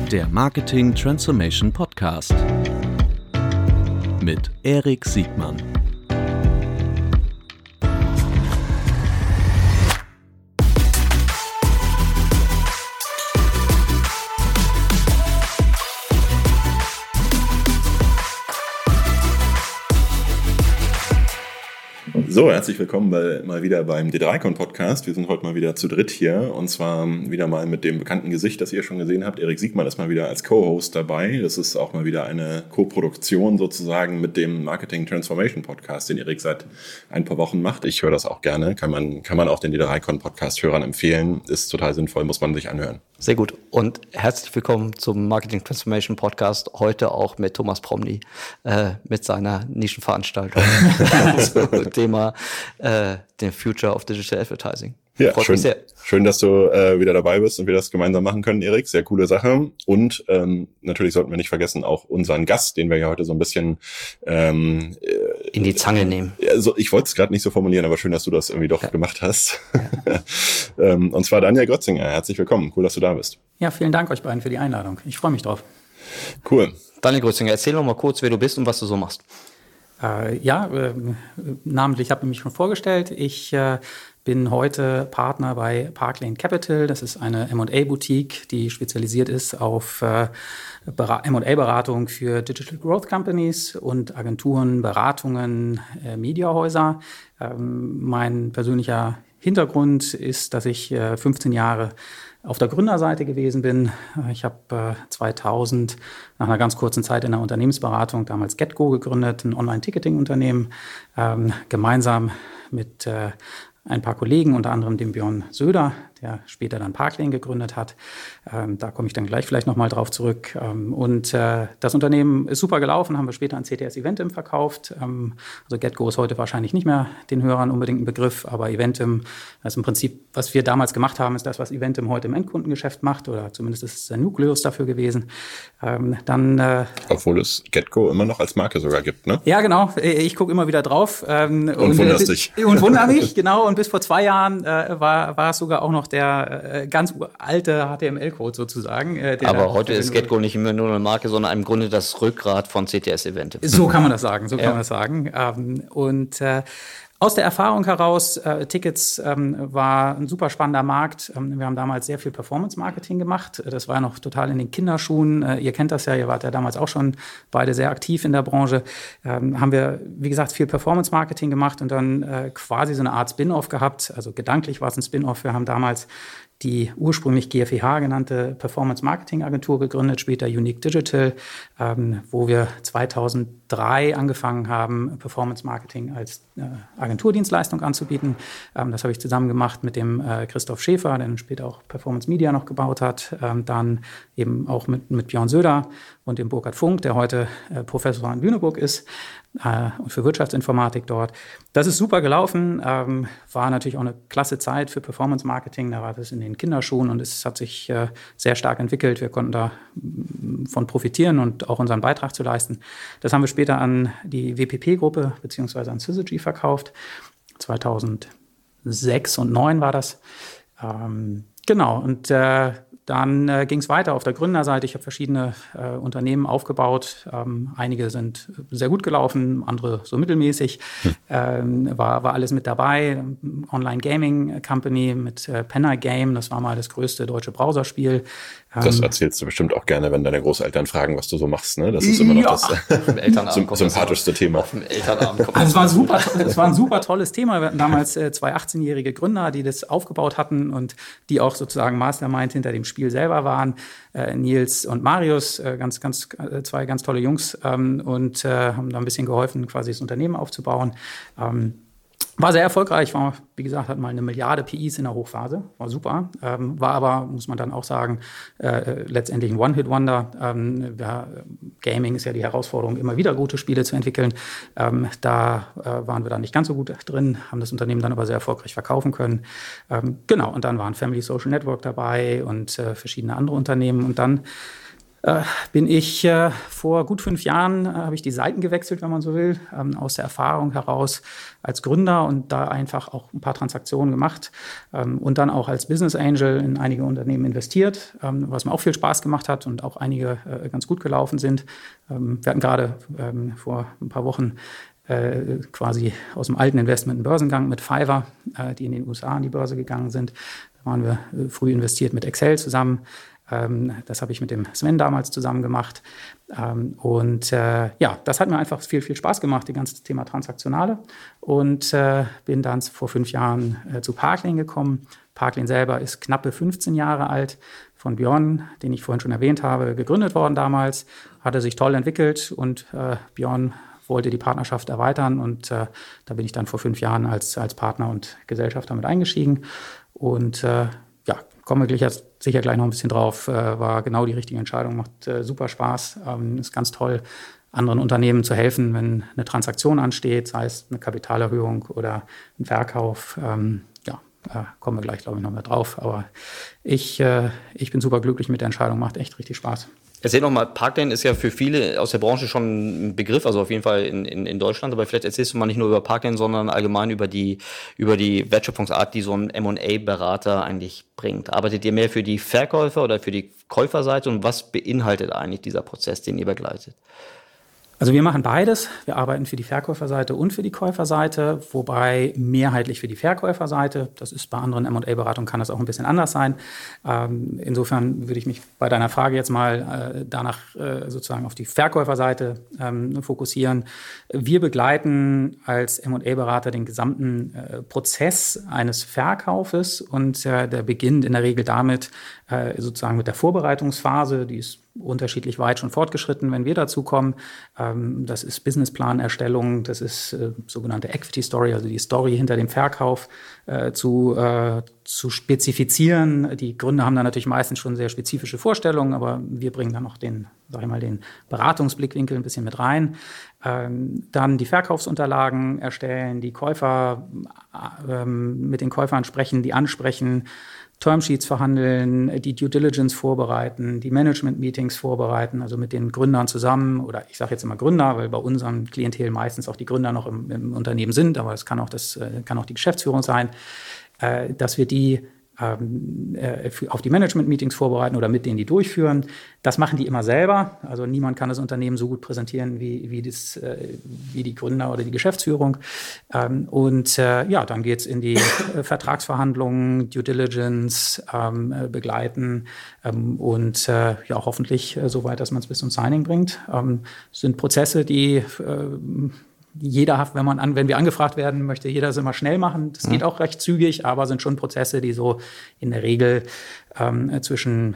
Der Marketing Transformation Podcast mit Erik Siegmann. So, herzlich willkommen mal wieder beim D3Con-Podcast. Wir sind heute mal wieder zu dritt hier und zwar wieder mal mit dem bekannten Gesicht, das ihr schon gesehen habt. Erik Siegmann ist mal wieder als Co-Host dabei. Das ist auch mal wieder eine Co-Produktion sozusagen mit dem Marketing Transformation Podcast, den Erik seit ein paar Wochen macht. Ich höre das auch gerne. Kann man auch den D3Con-Podcast-Hörern empfehlen. Ist total sinnvoll, muss man sich anhören. Sehr gut. Und herzlich willkommen zum Marketing Transformation Podcast. Heute auch mit Thomas Promny, mit seiner Nischenveranstaltung zum Thema den Future of Digital Advertising. Ja, schön, dass du wieder dabei bist und wir das gemeinsam machen können, Erik. Sehr coole Sache. Und natürlich sollten wir nicht vergessen, auch unseren Gast, den wir ja heute so ein bisschen in die Zange nehmen. Also ich wollte es gerade nicht so formulieren, aber schön, dass du das irgendwie doch gemacht hast. Und zwar Daniel Grötzinger. Herzlich willkommen. Cool, dass du da bist. Ja, vielen Dank euch beiden für die Einladung. Ich freue mich drauf. Cool. Daniel Grötzinger, erzähl noch mal kurz, wer du bist und was du so machst. Namentlich habe ich mich schon vorgestellt. Ich bin heute Partner bei Parklane Capital. Das ist eine M&A-Boutique, die spezialisiert ist auf M&A-Beratung für Digital Growth Companies und Agenturen, Beratungen, Mediahäuser. Mein persönlicher Hintergrund ist, dass ich 15 Jahre auf der Gründerseite gewesen bin. Ich habe 2000 nach einer ganz kurzen Zeit in der Unternehmensberatung damals GetGo gegründet, ein Online-Ticketing-Unternehmen, gemeinsam mit ein paar Kollegen, unter anderem dem Björn Söder, der später dann Parklane gegründet hat. Da komme ich dann gleich vielleicht nochmal drauf zurück. Und das Unternehmen ist super gelaufen, haben wir später an CTS Eventim verkauft. Also GetGo ist heute wahrscheinlich nicht mehr den Hörern unbedingt ein Begriff, aber Eventim, also im Prinzip, was wir damals gemacht haben, ist das, was Eventim heute im Endkundengeschäft macht, oder zumindest ist es der Nukleus dafür gewesen. Obwohl es GetGo immer noch als Marke sogar gibt, ne? Ja, genau. Ich gucke immer wieder drauf. Und wunderst dich. Und wundere mich, genau. Und bis vor 2 Jahren war es sogar auch noch der ganz alte HTML-Code sozusagen. Aber heute ist GetGo nicht mehr nur eine Marke, sondern im Grunde das Rückgrat von CTS Eventim. So kann man das sagen, Aus der Erfahrung heraus, Tickets war ein super spannender Markt. Wir haben damals sehr viel Performance-Marketing gemacht. Das war ja noch total in den Kinderschuhen. Ihr kennt das ja, ihr wart ja damals auch schon beide sehr aktiv in der Branche. Haben wir, wie gesagt, viel Performance-Marketing gemacht und dann quasi so eine Art Spin-off gehabt. Also gedanklich war es ein Spin-off. Wir haben damals die ursprünglich GfEH genannte Performance-Marketing-Agentur gegründet, später Unique Digital, wo wir 2003 angefangen haben, Performance-Marketing als Agenturdienstleistung anzubieten. Das habe ich zusammen gemacht mit dem Christoph Schäfer, der dann später auch Performance Media noch gebaut hat. Dann eben auch mit Björn Söder und dem Burkhard Funk, der heute Professor an Lüneburg ist und für Wirtschaftsinformatik dort. Das ist super gelaufen, war natürlich auch eine klasse Zeit für Performance-Marketing. Da war das in den Kinderschuhen und es hat sich sehr stark entwickelt. Wir konnten davon profitieren und auch unseren Beitrag zu leisten. Das haben wir später an die WPP-Gruppe bzw. an Syzygy verkauft. 2006 und 2009 war das. Genau, und dann ging es weiter auf der Gründerseite. Ich habe verschiedene Unternehmen aufgebaut. Einige sind sehr gut gelaufen, andere so mittelmäßig. War alles mit dabei. Online-Gaming-Company mit Penner Game. Das war mal das größte deutsche Browserspiel. Das erzählst du bestimmt auch gerne, wenn deine Großeltern fragen, was du so machst. Ne? Das ist immer noch das sympathischste Thema. Also es war ein super tolles Thema. Wir hatten damals 2 18-jährige Gründer, die das aufgebaut hatten und die auch sozusagen Mastermind hinter dem Spiel selber waren. Nils und Marius, zwei ganz tolle Jungs und haben da ein bisschen geholfen, quasi das Unternehmen aufzubauen. War sehr erfolgreich, war, wie gesagt, hat mal 1 Milliarde PIs in der Hochphase, war super, war aber, muss man dann auch sagen, letztendlich ein One-Hit-Wonder. Gaming ist ja die Herausforderung, immer wieder gute Spiele zu entwickeln. Da waren wir dann nicht ganz so gut drin, haben das Unternehmen dann aber sehr erfolgreich verkaufen können. Genau, und dann waren Family Social Network dabei und verschiedene andere Unternehmen und dann bin ich vor gut 5 Jahren, habe ich die Seiten gewechselt, wenn man so will, aus der Erfahrung heraus als Gründer und da einfach auch ein paar Transaktionen gemacht und dann auch als Business Angel in einige Unternehmen investiert, was mir auch viel Spaß gemacht hat und auch einige ganz gut gelaufen sind. Wir hatten gerade vor ein paar Wochen quasi aus dem alten Investment einen Börsengang mit Fiverr, die in den USA an die Börse gegangen sind. Da waren wir früh investiert mit Excel zusammen. Das habe ich mit dem Sven damals zusammen gemacht. Und das hat mir einfach viel, viel Spaß gemacht, das ganze Thema Transaktionale. Und bin dann vor 5 Jahren zu Parklane gekommen. Parklane selber ist knappe 15 Jahre alt, von Björn, den ich vorhin schon erwähnt habe, gegründet worden damals. Hatte sich toll entwickelt und Björn wollte die Partnerschaft erweitern. Und da bin ich dann vor 5 Jahren als Partner und Gesellschafter mit eingestiegen. Und kommen wir sicher gleich noch ein bisschen drauf, war genau die richtige Entscheidung, macht super Spaß, ist ganz toll, anderen Unternehmen zu helfen, wenn eine Transaktion ansteht, sei es eine Kapitalerhöhung oder ein Verkauf. Kommen wir gleich, glaube ich, noch mal drauf. Aber ich bin super glücklich mit der Entscheidung, macht echt richtig Spaß. Erzähl noch mal, Parklane ist ja für viele aus der Branche schon ein Begriff, also auf jeden Fall in Deutschland, aber vielleicht erzählst du mal nicht nur über Parklane, sondern allgemein über die Wertschöpfungsart, die so ein M&A-Berater eigentlich bringt. Arbeitet ihr mehr für die Verkäufer oder für die Käuferseite und was beinhaltet eigentlich dieser Prozess, den ihr begleitet? Also wir machen beides. Wir arbeiten für die Verkäuferseite und für die Käuferseite, wobei mehrheitlich für die Verkäuferseite. Das ist bei anderen M&A-Beratungen, kann das auch ein bisschen anders sein. Insofern würde ich mich bei deiner Frage jetzt mal danach sozusagen auf die Verkäuferseite fokussieren. Wir begleiten als M&A-Berater den gesamten Prozess eines Verkaufes und der beginnt in der Regel damit, sozusagen mit der Vorbereitungsphase, die ist unterschiedlich weit schon fortgeschritten, wenn wir dazu kommen. Das ist Businessplanerstellung, das ist sogenannte Equity Story, also die Story hinter dem Verkauf zu spezifizieren. Die Gründer haben da natürlich meistens schon sehr spezifische Vorstellungen, aber wir bringen dann noch den Beratungsblickwinkel ein bisschen mit rein. Dann die Verkaufsunterlagen erstellen, die Käufer mit den Käufern sprechen, die ansprechen, Termsheets verhandeln, die Due Diligence vorbereiten, die Management-Meetings vorbereiten, also mit den Gründern zusammen, oder ich sage jetzt immer Gründer, weil bei unserem Klientel meistens auch die Gründer noch im Unternehmen sind, aber es kann auch die Geschäftsführung sein, dass wir die auf die Management-Meetings vorbereiten oder mit denen die durchführen. Das machen die immer selber. Also niemand kann das Unternehmen so gut präsentieren wie die Gründer oder die Geschäftsführung. Dann geht es in die Vertragsverhandlungen, Due Diligence, begleiten und hoffentlich so weit, dass man es bis zum Signing bringt. Sind Prozesse, die jeder, wenn wir angefragt werden, möchte jeder es immer schnell machen. Das geht auch recht zügig, aber sind schon Prozesse, die so in der Regel zwischen,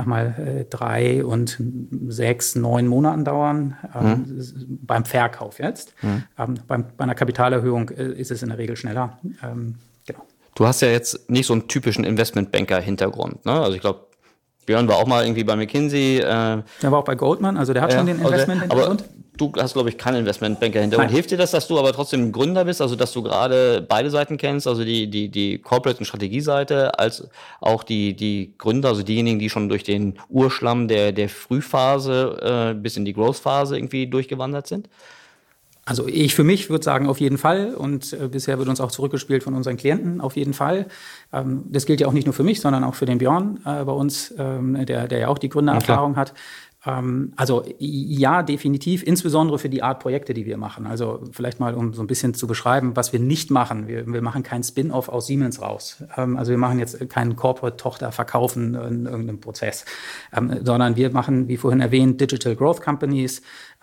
3 und 6, 9 Monaten dauern, beim Verkauf jetzt. Bei einer Kapitalerhöhung ist es in der Regel schneller. Genau. Du hast ja jetzt nicht so einen typischen Investmentbanker-Hintergrund, ne? Also ich glaube, Björn war auch mal irgendwie bei McKinsey. Der war auch bei Goldman, also der hat schon den Investment-Hintergrund. Aber du hast, glaube ich, keinen Investmentbanker-Hintergrund. Hilft dir das, dass du aber trotzdem Gründer bist, also dass du gerade beide Seiten kennst, also die Corporate- und Strategieseite, als auch die Gründer, also diejenigen, die schon durch den Urschlamm der Frühphase bis in die Growth-Phase irgendwie durchgewandert sind? Also ich für mich würde sagen, auf jeden Fall. Und bisher wird uns auch zurückgespielt von unseren Klienten, auf jeden Fall. Das gilt ja auch nicht nur für mich, sondern auch für den Björn bei uns, der ja auch die Gründererfahrung hat. Also ja, definitiv, insbesondere für die Art Projekte, die wir machen. Also vielleicht mal, um so ein bisschen zu beschreiben, was wir nicht machen. Wir machen keinen Spin-off aus Siemens raus. Also wir machen jetzt keinen Corporate-Tochter verkaufen in irgendeinem Prozess, sondern wir machen, wie vorhin erwähnt, Digital Growth Companies.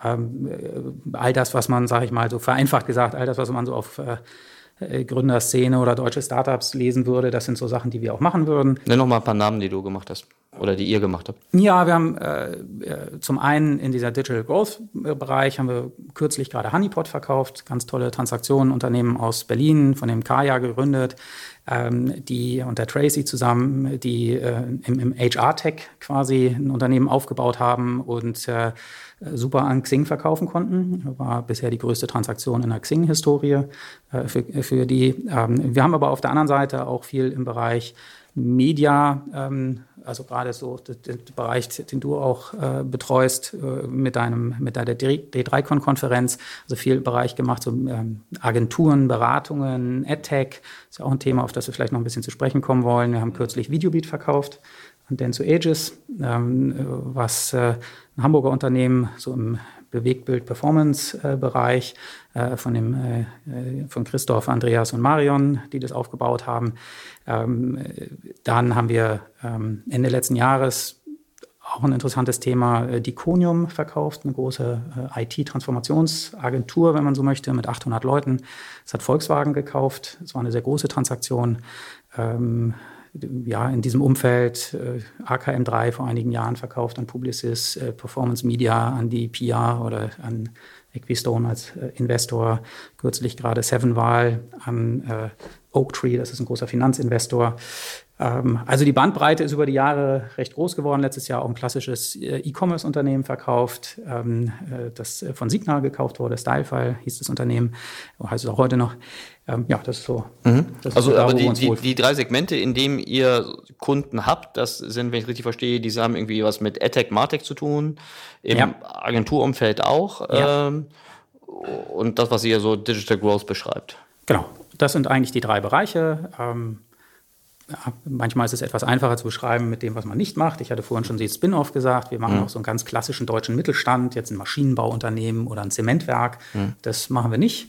All das, was man, sage ich mal, so vereinfacht gesagt, all das, was man so auf Gründerszene oder deutsche Startups lesen würde, das sind so Sachen, die wir auch machen würden. Nenn noch mal ein paar Namen, die du gemacht hast oder die ihr gemacht habt. Ja, wir haben zum einen in dieser Digital Growth Bereich haben wir kürzlich gerade Honeypot verkauft, ganz tolle Transaktionen, Unternehmen aus Berlin, von dem Kaya gegründet, die und der Tracy zusammen, die im HR-Tech quasi ein Unternehmen aufgebaut haben und super an Xing verkaufen konnten. War bisher die größte Transaktion in der Xing-Historie für die. Wir haben aber auf der anderen Seite auch viel im Bereich Media, also gerade so der Bereich, den du auch betreust mit deiner D3Con-Konferenz, also viel Bereich gemacht, so Agenturen, Beratungen, AdTech, ist ja auch ein Thema, auf das wir vielleicht noch ein bisschen zu sprechen kommen wollen. Wir haben kürzlich Videobeat verkauft an Dentsu Aegis, was ein Hamburger Unternehmen so im Bewegtbild-Performance-Bereich von Christoph, Andreas und Marion, die das aufgebaut haben. Dann haben wir Ende letzten Jahres auch ein interessantes Thema, Diconium verkauft, eine große IT-Transformationsagentur, wenn man so möchte, mit 800 Leuten. Das hat Volkswagen gekauft. Das war eine sehr große Transaktion. In diesem Umfeld AKM3 vor einigen Jahren verkauft an Publicis, Performance Media, an die PR oder an Equistone als Investor, kürzlich gerade Sevenval an Oaktree, das ist ein großer Finanzinvestor. Also die Bandbreite ist über die Jahre recht groß geworden. Letztes Jahr auch ein klassisches E-Commerce-Unternehmen verkauft, das von Signa gekauft wurde. Stylefile hieß das Unternehmen, heißt es auch heute noch. Das ist so. Das also ist da, aber die 3 Segmente, in denen ihr Kunden habt, das sind, wenn ich richtig verstehe, die haben irgendwie was mit AdTech, MarTech zu tun, im Agenturumfeld auch. Und das, was ihr so Digital Growth beschreibt. Genau, das sind eigentlich die 3 Bereiche. Manchmal ist es etwas einfacher zu beschreiben mit dem, was man nicht macht. Ich hatte vorhin schon den Spin-off gesagt. Wir machen auch so einen ganz klassischen deutschen Mittelstand, jetzt ein Maschinenbauunternehmen oder ein Zementwerk. Das machen wir nicht.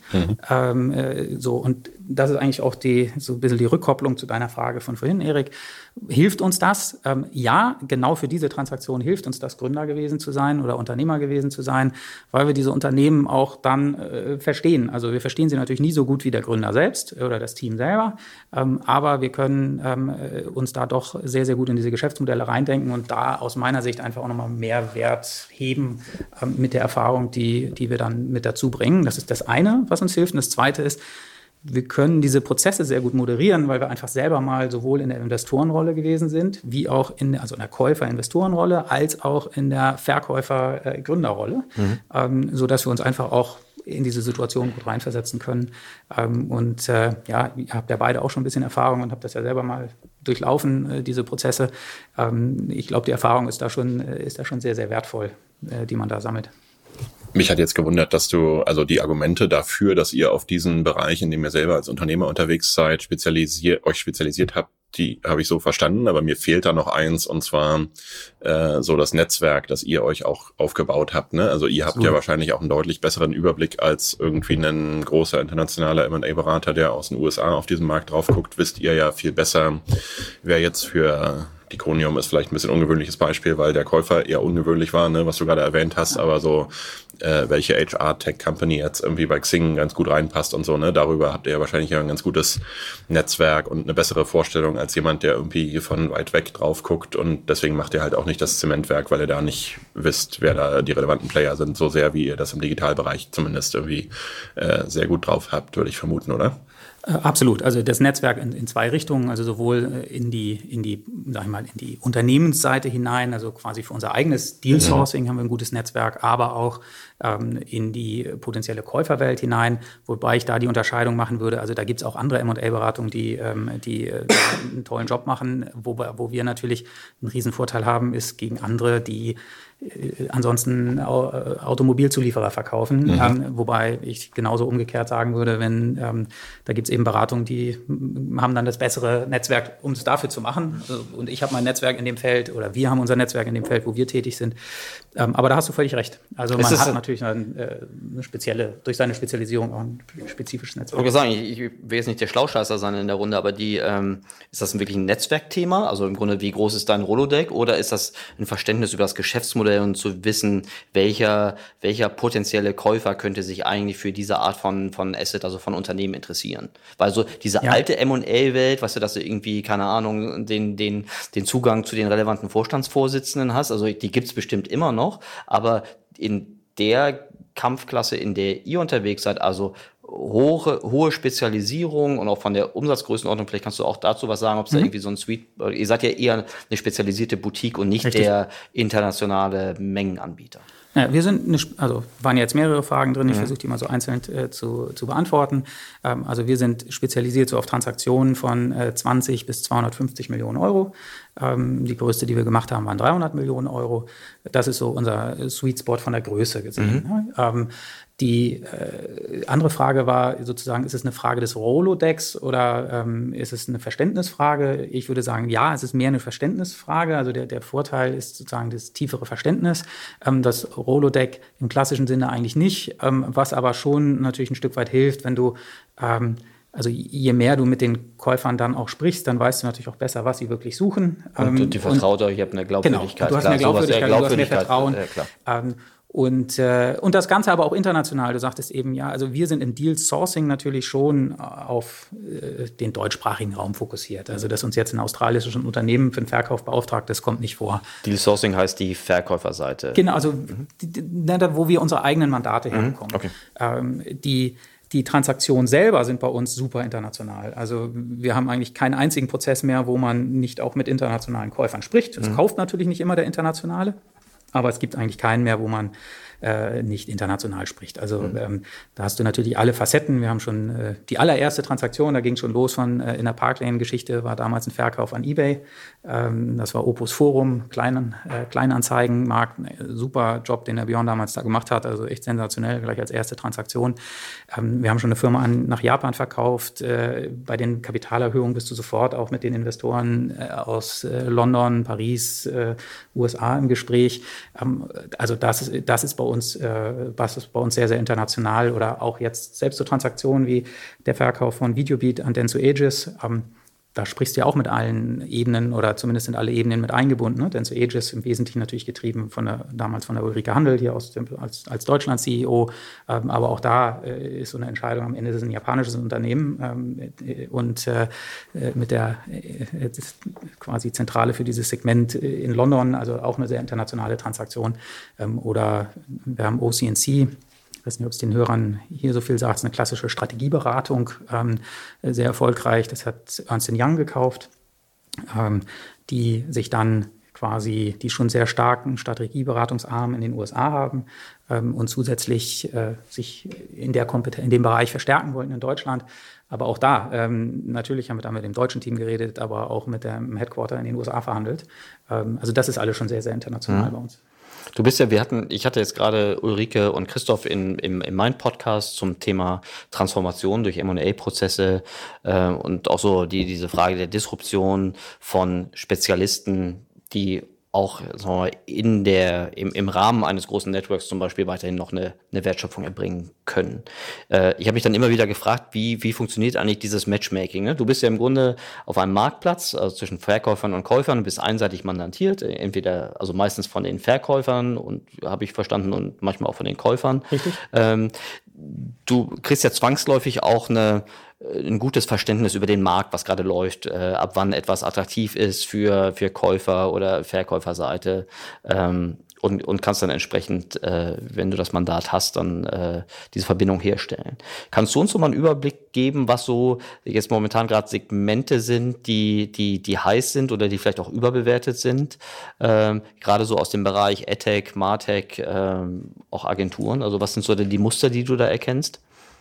Und das ist eigentlich auch so ein bisschen die Rückkopplung zu deiner Frage von vorhin, Erik. Hilft uns das? Ja, genau für diese Transaktion hilft uns das, Gründer gewesen zu sein oder Unternehmer gewesen zu sein, weil wir diese Unternehmen auch dann verstehen. Also wir verstehen sie natürlich nie so gut wie der Gründer selbst oder das Team selber, aber wir können uns da doch sehr, sehr gut in diese Geschäftsmodelle reindenken und da aus meiner Sicht einfach auch nochmal mehr Wert heben mit der Erfahrung, die wir dann mit dazu bringen. Das ist das eine, was uns hilft. Und das zweite ist, wir können diese Prozesse sehr gut moderieren, weil wir einfach selber mal sowohl in der Investorenrolle gewesen sind, wie auch in der Käufer-Investorenrolle, als auch in der Verkäufer-Gründerrolle, sodass wir uns einfach auch in diese Situation gut reinversetzen können. Ihr habt ja beide auch schon ein bisschen Erfahrung und habt das ja selber mal durchlaufen, diese Prozesse. Ich glaube, die Erfahrung ist da schon sehr, sehr wertvoll, die man da sammelt. Mich hat jetzt gewundert, dass also die Argumente dafür, dass ihr auf diesen Bereich, in dem ihr selber als Unternehmer unterwegs seid, euch spezialisiert habt, die habe ich so verstanden, aber mir fehlt da noch eins, und zwar so das Netzwerk, das ihr euch auch aufgebaut habt. Ne? Also ihr habt ja wahrscheinlich auch einen deutlich besseren Überblick als irgendwie ein großer internationaler M&A-Berater, der aus den USA auf diesen Markt drauf guckt. Wisst ihr ja viel besser, wer jetzt für Diconium ist vielleicht ein bisschen ungewöhnliches Beispiel, weil der Käufer eher ungewöhnlich war, ne, was du gerade erwähnt hast, aber so welche HR-Tech-Company jetzt irgendwie bei Xing ganz gut reinpasst und so, ne, darüber habt ihr ja wahrscheinlich ja ein ganz gutes Netzwerk und eine bessere Vorstellung als jemand, der irgendwie von weit weg drauf guckt, und deswegen macht ihr halt auch nicht das Zementwerk, weil ihr da nicht wisst, wer da die relevanten Player sind, so sehr wie ihr das im Digitalbereich zumindest irgendwie sehr gut drauf habt, würde ich vermuten, oder? Absolut. Also das Netzwerk in 2 Richtungen, also sowohl in die Unternehmensseite hinein, also quasi für unser eigenes Deal-Sourcing haben wir ein gutes Netzwerk, aber auch in die potenzielle Käuferwelt hinein, wobei ich da die Unterscheidung machen würde. Also da gibt es auch andere M&A-Beratungen, die einen tollen Job machen, wo wir natürlich einen riesen Vorteil haben, ist gegen andere, die ansonsten Automobilzulieferer verkaufen, wobei ich genauso umgekehrt sagen würde, wenn da gibt es eben Beratungen, die haben dann das bessere Netzwerk, um es dafür zu machen. Und ich habe mein Netzwerk in dem Feld, oder wir haben unser Netzwerk in dem Feld, wo wir tätig sind. Aber da hast du völlig recht. Also man hat natürlich eine spezielle, durch seine Spezialisierung auch ein spezifisches Netzwerk. Ich würde sagen, ich will jetzt nicht der Schlauscheißer sein in der Runde, aber ist das wirklich ein Netzwerkthema? Also im Grunde, wie groß ist dein Rolodeck? Oder ist das ein Verständnis über das Geschäftsmodell und zu wissen, welcher potenzielle Käufer könnte sich eigentlich für diese Art von Asset, also von Unternehmen interessieren? Weil so diese alte M&A-Welt, weißt du, dass du irgendwie, keine Ahnung, den Zugang zu den relevanten Vorstandsvorsitzenden hast, also die gibt's bestimmt immer noch, aber in der Kampfklasse, in der ihr unterwegs seid, also hohe Spezialisierung und auch von der Umsatzgrößenordnung, vielleicht kannst du auch dazu was sagen, ob es da irgendwie so ein Suite, ihr seid ja eher eine spezialisierte Boutique und nicht der internationale Mengenanbieter. Ja, waren jetzt mehrere Fragen drin, ich versuche die mal so einzeln zu beantworten. Also wir sind spezialisiert so auf Transaktionen von 20 bis 250 Millionen Euro. Die größte, die wir gemacht haben, waren 300 Millionen Euro. Das ist so unser Sweet Spot von der Größe gesehen. Die andere Frage war sozusagen, ist es eine Frage des Rolodex oder ist es eine Verständnisfrage? Ich würde sagen, ja, es ist mehr eine Verständnisfrage. Also der Vorteil ist sozusagen das tiefere Verständnis. Das Rolodex im klassischen Sinne eigentlich nicht, was aber schon natürlich ein Stück weit hilft, wenn du also je mehr du mit den Käufern dann auch sprichst, dann weißt du natürlich auch besser, was sie wirklich suchen. Und die vertraut euch, ihr habt eine Glaubwürdigkeit. Genau, du hast eine Glaubwürdigkeit, du hast mehr Vertrauen. Klar. Und das Ganze aber auch international. Du sagtest eben, ja, also wir sind im Deal Sourcing natürlich schon auf den deutschsprachigen Raum fokussiert. Also dass uns jetzt ein australisches Unternehmen für den Verkauf beauftragt, das kommt nicht vor. Deal Sourcing heißt die Verkäuferseite. Genau, also wo wir unsere eigenen Mandate herbekommen. Okay. Die Transaktionen selber sind bei uns super international. Also wir haben eigentlich keinen einzigen Prozess mehr, wo man nicht auch mit internationalen Käufern spricht. Es kauft natürlich nicht immer der Internationale, aber es gibt eigentlich keinen mehr, wo man nicht international spricht. Also da hast du natürlich alle Facetten. Wir haben schon die allererste Transaktion, da ging schon los von in der Parklane-Geschichte, war damals ein Verkauf an eBay. Das war Opus Forum, Kleinanzeigenmarkt. Super Job, den der Björn damals da gemacht hat. Also echt sensationell, gleich als erste Transaktion. Wir haben schon eine Firma nach Japan verkauft. Bei den Kapitalerhöhungen bist du sofort auch mit den Investoren aus London, Paris, USA im Gespräch. Also das ist bei uns sehr, sehr international, oder auch jetzt selbst so Transaktionen wie der Verkauf von Videobeat an Denso Aegis. Da sprichst du ja auch mit allen Ebenen, oder zumindest sind alle Ebenen mit eingebunden. Ne? Denso Aegis im Wesentlichen natürlich getrieben damals von der Ulrike Handel hier als Deutschland-CEO. Aber auch da ist so eine Entscheidung, am Ende ist es ein japanisches Unternehmen mit der quasi Zentrale für dieses Segment in London, also auch eine sehr internationale Transaktion. Oder wir haben OC&C. Ich weiß nicht, ob es den Hörern hier so viel sagt, es ist eine klassische Strategieberatung, sehr erfolgreich. Das hat Ernst & Young gekauft, die sich dann quasi, die schon sehr starken Strategieberatungsarm in den USA haben und zusätzlich sich in dem Bereich verstärken wollten in Deutschland. Aber auch da, natürlich haben wir da mit dem deutschen Team geredet, aber auch mit dem Headquarter in den USA verhandelt. Also das ist alles schon sehr, sehr international bei uns. Du bist ja, ich hatte jetzt gerade Ulrike und Christoph in meinem Podcast zum Thema Transformation durch M&A-Prozesse und auch so diese Frage der Disruption von Spezialisten, die auch, sagen wir, im Rahmen eines großen Networks zum Beispiel weiterhin noch eine Wertschöpfung erbringen können. Ich habe mich dann immer wieder gefragt, wie funktioniert eigentlich dieses Matchmaking? Ne? Du bist ja im Grunde auf einem Marktplatz, also zwischen Verkäufern und Käufern, und bist einseitig mandatiert, entweder, also meistens von den Verkäufern, und habe ich verstanden, und manchmal auch von den Käufern. Richtig. Du kriegst ja zwangsläufig auch ein gutes Verständnis über den Markt, was gerade läuft, ab wann etwas attraktiv ist für Käufer oder Verkäuferseite, und kannst dann entsprechend, wenn du das Mandat hast, dann diese Verbindung herstellen. Kannst du uns so mal einen Überblick geben, was so jetzt momentan gerade Segmente sind, die heiß sind oder die vielleicht auch überbewertet sind, gerade so aus dem Bereich AdTech, MarTech, auch Agenturen? Also was sind so die Muster, die du da erkennst?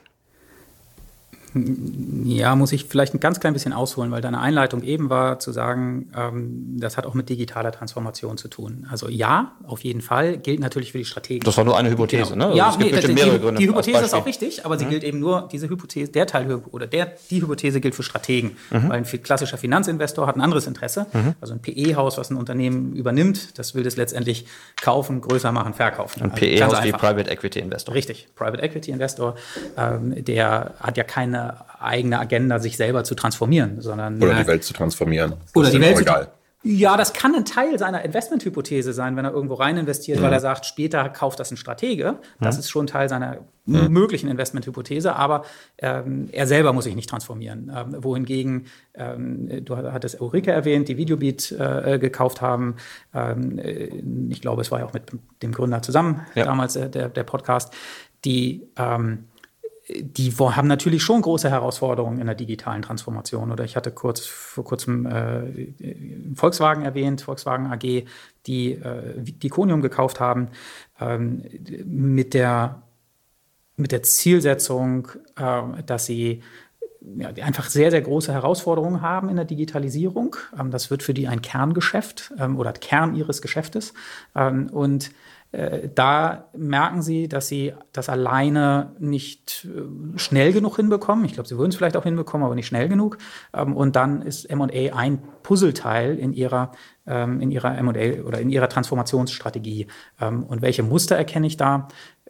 Ja, muss ich vielleicht ein ganz klein bisschen ausholen, weil deine Einleitung eben war zu sagen, das hat auch mit digitaler Transformation zu tun. Also ja, auf jeden Fall, gilt natürlich für die Strategen. Das war nur eine Hypothese, genau. Ne? Ja, also es gibt bestimmt mehrere Gründe. Die Hypothese ist auch richtig, aber sie gilt eben nur, diese Hypothese, die Hypothese gilt für Strategen, weil ein klassischer Finanzinvestor hat ein anderes Interesse. Also ein PE-Haus, was ein Unternehmen übernimmt, das will das letztendlich kaufen, größer machen, verkaufen. Ein PE-Haus wie Private Equity Investor. Richtig, Private Equity Investor, der hat ja keine eigene Agenda, sich selber zu transformieren, sondern oder die Welt zu transformieren. Oder die Welt egal. Ja, das kann ein Teil seiner Investmenthypothese sein, wenn er irgendwo rein investiert, weil er sagt, später kauft das ein Stratege. Das ist schon Teil seiner möglichen Investmenthypothese, aber er selber muss sich nicht transformieren. Wohingegen, du hattest Ulrike erwähnt, die Videobeat gekauft haben. Ich glaube, es war ja auch mit dem Gründer zusammen damals der Podcast, die die haben natürlich schon große Herausforderungen in der digitalen Transformation. Oder ich hatte vor kurzem Volkswagen erwähnt, Volkswagen AG, die Diconium gekauft haben, mit der Zielsetzung, dass sie einfach sehr, sehr große Herausforderungen haben in der Digitalisierung. Das wird für die ein Kerngeschäft oder Kern ihres Geschäftes. Und da merken sie, dass sie das alleine nicht schnell genug hinbekommen. Ich glaube, sie würden es vielleicht auch hinbekommen, aber nicht schnell genug. Und dann ist M&A ein Puzzleteil in ihrer M&A oder in ihrer Transformationsstrategie. Und welche Muster erkenne ich da?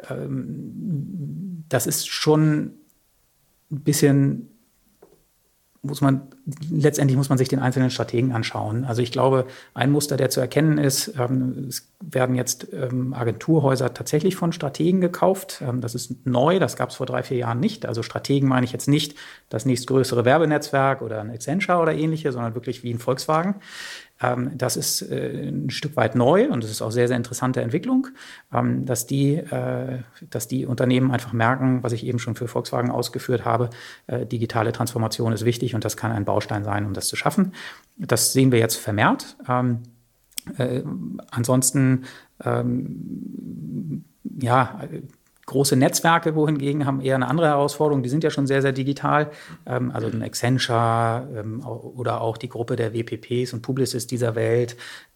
Das ist schon ein bisschen, letztendlich muss man sich den einzelnen Strategen anschauen. Also ich glaube, ein Muster, der zu erkennen ist, es werden jetzt Agenturhäuser tatsächlich von Strategen gekauft. Das ist neu, das gab es vor 3-4 Jahren nicht. Also Strategen meine ich jetzt nicht das nächstgrößere Werbenetzwerk oder ein Accenture oder ähnliche, sondern wirklich wie ein Volkswagen. Das ist ein Stück weit neu und es ist auch sehr, sehr interessante Entwicklung, dass die Unternehmen einfach merken, was ich eben schon für Volkswagen ausgeführt habe, digitale Transformation ist wichtig und das kann ein Baustein sein, um das zu schaffen. Das sehen wir jetzt vermehrt. Ansonsten, große Netzwerke wohingegen haben eher eine andere Herausforderung. Die sind ja schon sehr, sehr digital. Also ein Accenture oder auch die Gruppe der WPPs und Publicis dieser Welt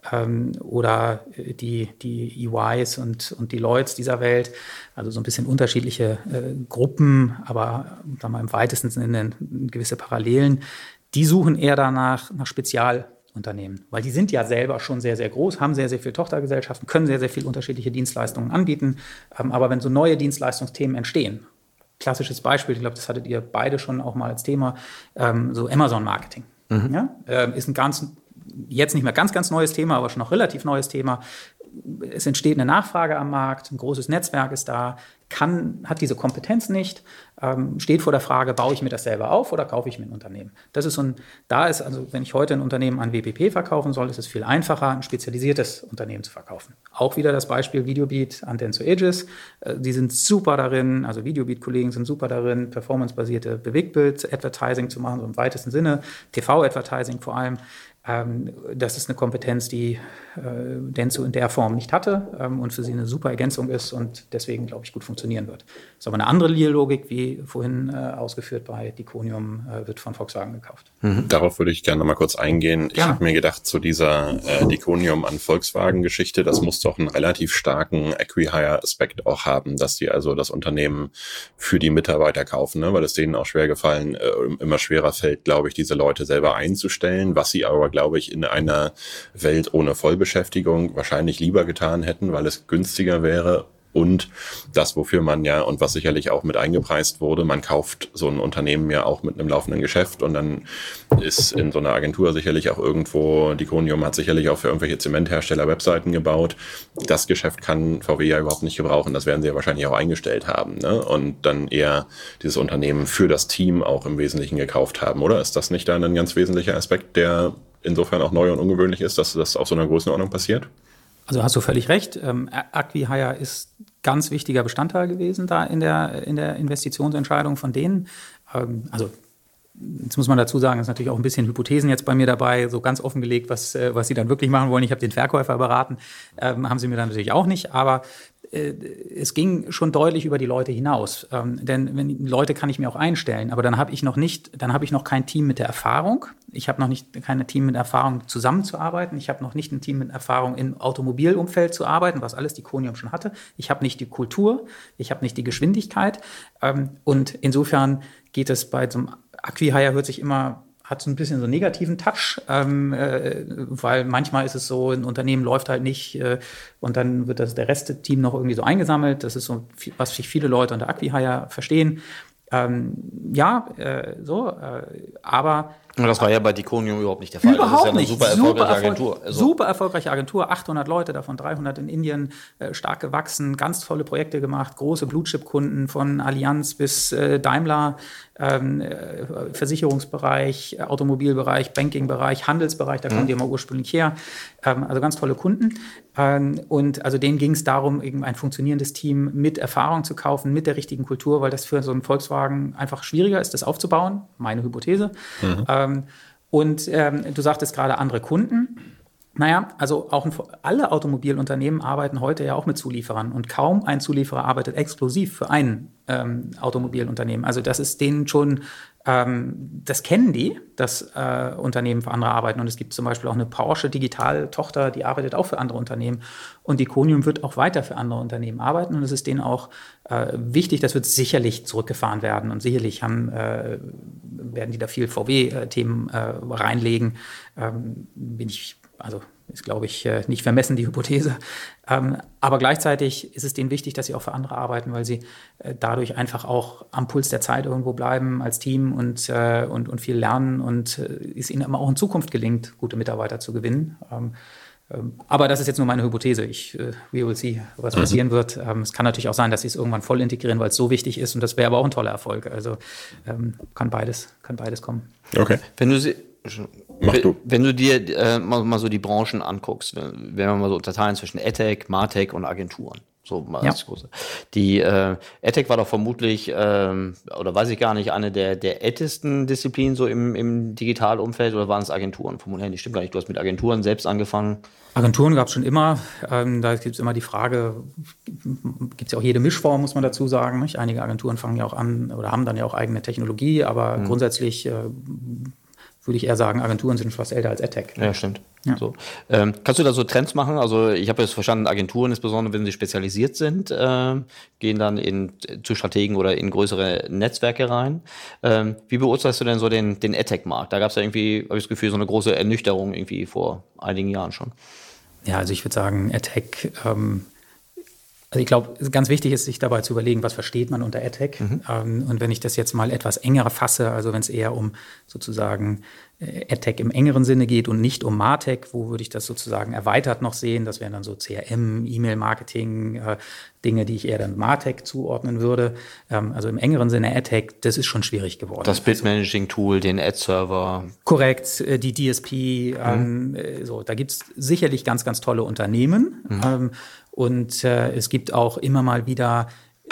oder die EYs und die Deloittes dieser Welt. Also so ein bisschen unterschiedliche Gruppen, aber sagen wir, im weitesten Sinne gewisse Parallelen. Die suchen eher danach nach Spezialunternehmen, weil die sind ja selber schon sehr, sehr groß, haben sehr, sehr viele Tochtergesellschaften, können sehr, sehr viele unterschiedliche Dienstleistungen anbieten. Aber wenn so neue Dienstleistungsthemen entstehen, klassisches Beispiel, ich glaube, das hattet ihr beide schon auch mal als Thema, so Amazon-Marketing. Ja? Ist jetzt nicht mehr ganz, ganz neues Thema, aber schon noch relativ neues Thema. Es entsteht eine Nachfrage am Markt, ein großes Netzwerk ist da, hat diese Kompetenz nicht, steht vor der Frage, baue ich mir das selber auf oder kaufe ich mir ein Unternehmen? Das ist also, wenn ich heute ein Unternehmen an WPP verkaufen soll, ist es viel einfacher, ein spezialisiertes Unternehmen zu verkaufen. Auch wieder das Beispiel Videobeat an Dentsu Aegis. Die sind super darin, also Videobeat-Kollegen sind super darin, performancebasierte Bewegtbild-Advertising zu machen, so im weitesten Sinne, TV-Advertising vor allem. Das ist eine Kompetenz, die Dentsu in der Form nicht hatte und für sie eine super Ergänzung ist und deswegen, glaube ich, gut funktionieren wird. Das ist aber eine andere Logik, wie vorhin ausgeführt bei Diconium, wird von Volkswagen gekauft. Darauf würde ich gerne noch mal kurz eingehen. Ich habe mir gedacht, zu dieser Diconium an Volkswagen-Geschichte, das muss doch einen relativ starken Acquihire-Aspekt auch haben, dass die also das Unternehmen für die Mitarbeiter kaufen, ne? Weil es denen auch immer schwerer fällt, glaube ich, diese Leute selber einzustellen, was sie aber, glaube ich, in einer Welt ohne Vollbeschäftigung wahrscheinlich lieber getan hätten, weil es günstiger wäre. Und das, wofür man ja, und was sicherlich auch mit eingepreist wurde, man kauft so ein Unternehmen ja auch mit einem laufenden Geschäft und dann ist in so einer Agentur sicherlich auch irgendwo, Diconium hat sicherlich auch für irgendwelche Zementhersteller Webseiten gebaut. Das Geschäft kann VW ja überhaupt nicht gebrauchen, das werden sie ja wahrscheinlich auch eingestellt haben, ne? Und dann eher dieses Unternehmen für das Team auch im Wesentlichen gekauft haben, oder? Ist das nicht dann ein ganz wesentlicher Aspekt, der insofern auch neu und ungewöhnlich ist, dass das auf so einer Größenordnung passiert? Also hast du völlig recht. Acquihire ist ganz wichtiger Bestandteil gewesen da in der Investitionsentscheidung von denen. Also jetzt muss man dazu sagen, ist natürlich auch ein bisschen Hypothesen jetzt bei mir dabei, so ganz offengelegt, was sie dann wirklich machen wollen. Ich habe den Verkäufer beraten, haben sie mir dann natürlich auch nicht, aber es ging schon deutlich über die Leute hinaus. Denn Leute kann ich mir auch einstellen, aber dann habe ich noch kein Team mit der Erfahrung. Ich habe noch kein Team mit Erfahrung zusammenzuarbeiten. Ich habe noch nicht ein Team mit Erfahrung im Automobilumfeld zu arbeiten, was alles Diconium schon hatte. Ich habe nicht die Kultur, ich habe nicht die Geschwindigkeit. Und insofern geht es bei so einem Acquihire hat so ein bisschen so einen negativen Touch, weil manchmal ist es so, ein Unternehmen läuft halt nicht und dann wird der Rest des Teams noch irgendwie so eingesammelt. Das ist so, was sich viele Leute unter Acquihire verstehen. Aber Und das war ja bei Diconium überhaupt nicht der Fall. Überhaupt das ist ja nicht. Super erfolgreiche Agentur. Super erfolgreiche Agentur, 800 Leute, davon 300 in Indien, stark gewachsen, ganz tolle Projekte gemacht, große Blue-Chip-Kunden von Allianz bis Daimler, Versicherungsbereich, Automobilbereich, Banking-Bereich, Handelsbereich, da kommen die immer ursprünglich her. Also ganz tolle Kunden. Und also denen ging es darum, eben ein funktionierendes Team mit Erfahrung zu kaufen, mit der richtigen Kultur, weil das für so einen Volkswagen einfach schwieriger ist, das aufzubauen. Meine Hypothese. Und du sagtest gerade andere Kunden. Naja, also auch alle Automobilunternehmen arbeiten heute ja auch mit Zulieferern und kaum ein Zulieferer arbeitet exklusiv für ein Automobilunternehmen. Also das ist denen schon, das kennen die, dass Unternehmen für andere arbeiten. Und es gibt zum Beispiel auch eine Porsche Digital-Tochter, die arbeitet auch für andere Unternehmen. Und Diconium wird auch weiter für andere Unternehmen arbeiten. Und es ist denen auch wichtig, das wird sicherlich zurückgefahren werden. Und sicherlich werden die da viel VW-Themen reinlegen. Ist, glaube ich, nicht vermessen, die Hypothese. Aber gleichzeitig ist es denen wichtig, dass sie auch für andere arbeiten, weil sie dadurch einfach auch am Puls der Zeit irgendwo bleiben als Team und viel lernen und es ihnen immer auch in Zukunft gelingt, gute Mitarbeiter zu gewinnen. Aber das ist jetzt nur meine Hypothese. We will see, was passieren wird. Es kann natürlich auch sein, dass sie es irgendwann voll integrieren, weil es so wichtig ist und das wäre aber auch ein toller Erfolg. Also kann beides kommen. Okay. Wenn du dir mal so die Branchen anguckst, wenn wir mal so unterteilen zwischen EdTech, MarTech und Agenturen. So mal das Große. Die EdTech war doch vermutlich, oder weiß ich gar nicht, eine der ältesten Disziplinen so im Digitalumfeld, oder waren es Agenturen? Vermutlich stimmt gar nicht. Du hast mit Agenturen selbst angefangen. Agenturen gab es schon immer. Da gibt es immer die Frage, gibt es ja auch jede Mischform, muss man dazu sagen. Nicht? Einige Agenturen fangen ja auch an oder haben dann ja auch eigene Technologie, aber grundsätzlich würde ich eher sagen, Agenturen sind fast älter als EdTech. Ja, stimmt. Ja. So. Kannst du da so Trends machen? Also ich habe jetzt verstanden, Agenturen, insbesondere wenn sie spezialisiert sind, gehen dann zu Strategen oder in größere Netzwerke rein. Wie beurteilst du denn so den EdTech-Markt? Da gab es ja irgendwie, habe ich das Gefühl, so eine große Ernüchterung irgendwie vor einigen Jahren schon. Ja, also ich würde sagen, EdTech, also ich glaube, ganz wichtig ist, sich dabei zu überlegen, was versteht man unter EdTech. Und wenn ich das jetzt mal etwas enger fasse, also wenn es eher um sozusagen EdTech im engeren Sinne geht und nicht um MarTech, wo würde ich das sozusagen erweitert noch sehen? Das wären dann so CRM, E-Mail-Marketing, Dinge, die ich eher dann MarTech zuordnen würde. Also im engeren Sinne EdTech, das ist schon schwierig geworden. Das Bid-Managing-Tool, den Ad-Server. Korrekt, die DSP. Da gibt es sicherlich ganz, ganz tolle Unternehmen. Und es gibt auch immer mal wieder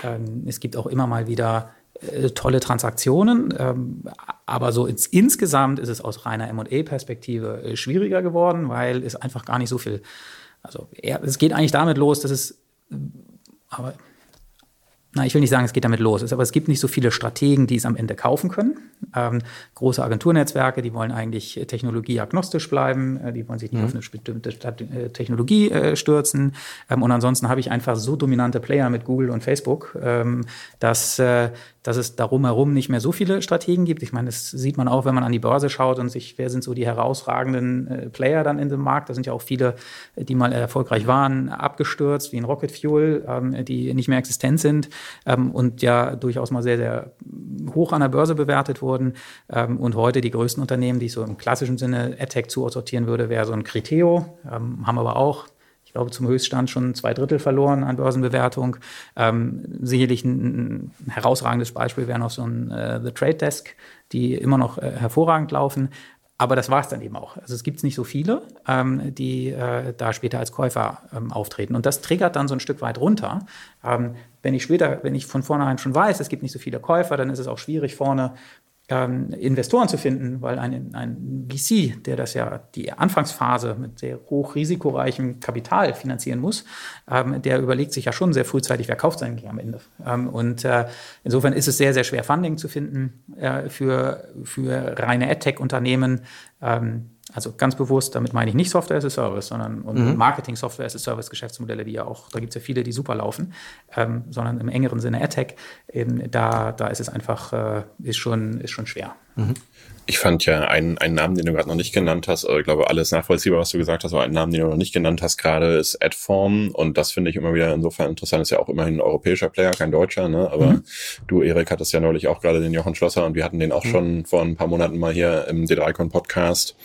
tolle Transaktionen, aber so insgesamt ist es aus reiner M&A-Perspektive schwieriger geworden, weil es einfach gar nicht so viel, es geht eigentlich damit los, dass es, ich will nicht sagen, es geht damit los, aber es gibt nicht so viele Strategen, die es am Ende kaufen können. Große Agenturnetzwerke, die wollen eigentlich technologieagnostisch bleiben, die wollen sich nicht auf eine bestimmte Technologie stürzen. Und ansonsten habe ich einfach so dominante Player mit Google und Facebook, dass es darum herum nicht mehr so viele Strategen gibt. Ich meine, das sieht man auch, wenn man an die Börse schaut und wer sind so die herausragenden Player dann in dem Markt. Da sind ja auch viele, die mal erfolgreich waren, abgestürzt, wie in Rocket Fuel, die nicht mehr existent sind und ja durchaus mal sehr, sehr hoch an der Börse bewertet wurden. Und heute die größten Unternehmen, die ich so im klassischen Sinne EdTech zusortieren würde, wäre so ein Criteo, haben aber auch, ich glaube, zum Höchststand schon 2/3 verloren an Börsenbewertung. Sicherlich ein herausragendes Beispiel wäre noch so ein The Trade Desk, die immer noch hervorragend laufen. Aber das war es dann eben auch. Also es gibt nicht so viele, die da später als Käufer auftreten. Und das triggert dann so ein Stück weit runter. Wenn ich von vornherein schon weiß, es gibt nicht so viele Käufer, dann ist es auch schwierig, vorne Investoren zu finden, weil ein VC, der das ja die Anfangsphase mit sehr hoch risikoreichem Kapital finanzieren muss, der überlegt sich ja schon sehr frühzeitig, wer kauft sein am Ende. Insofern ist es sehr, sehr schwer, Funding zu finden für reine AdTech-Unternehmen. Also ganz bewusst, damit meine ich nicht Software as a Service, sondern Marketing-Software as a Service-Geschäftsmodelle, die ja auch, da gibt es ja viele, die super laufen, sondern im engeren Sinne AdTech, da ist es einfach, ist schon schwer. Ich fand ja einen Namen, den du gerade noch nicht genannt hast, ich glaube, alles nachvollziehbar, was du gesagt hast, aber einen Namen, den du noch nicht genannt hast gerade, ist Adform, und das finde ich immer wieder insofern interessant, ist ja auch immerhin ein europäischer Player, kein Deutscher, ne? Aber du, Erik, hattest ja neulich auch gerade den Jochen Schlosser, und wir hatten den auch schon vor ein paar Monaten mal hier im D3Con-Podcast.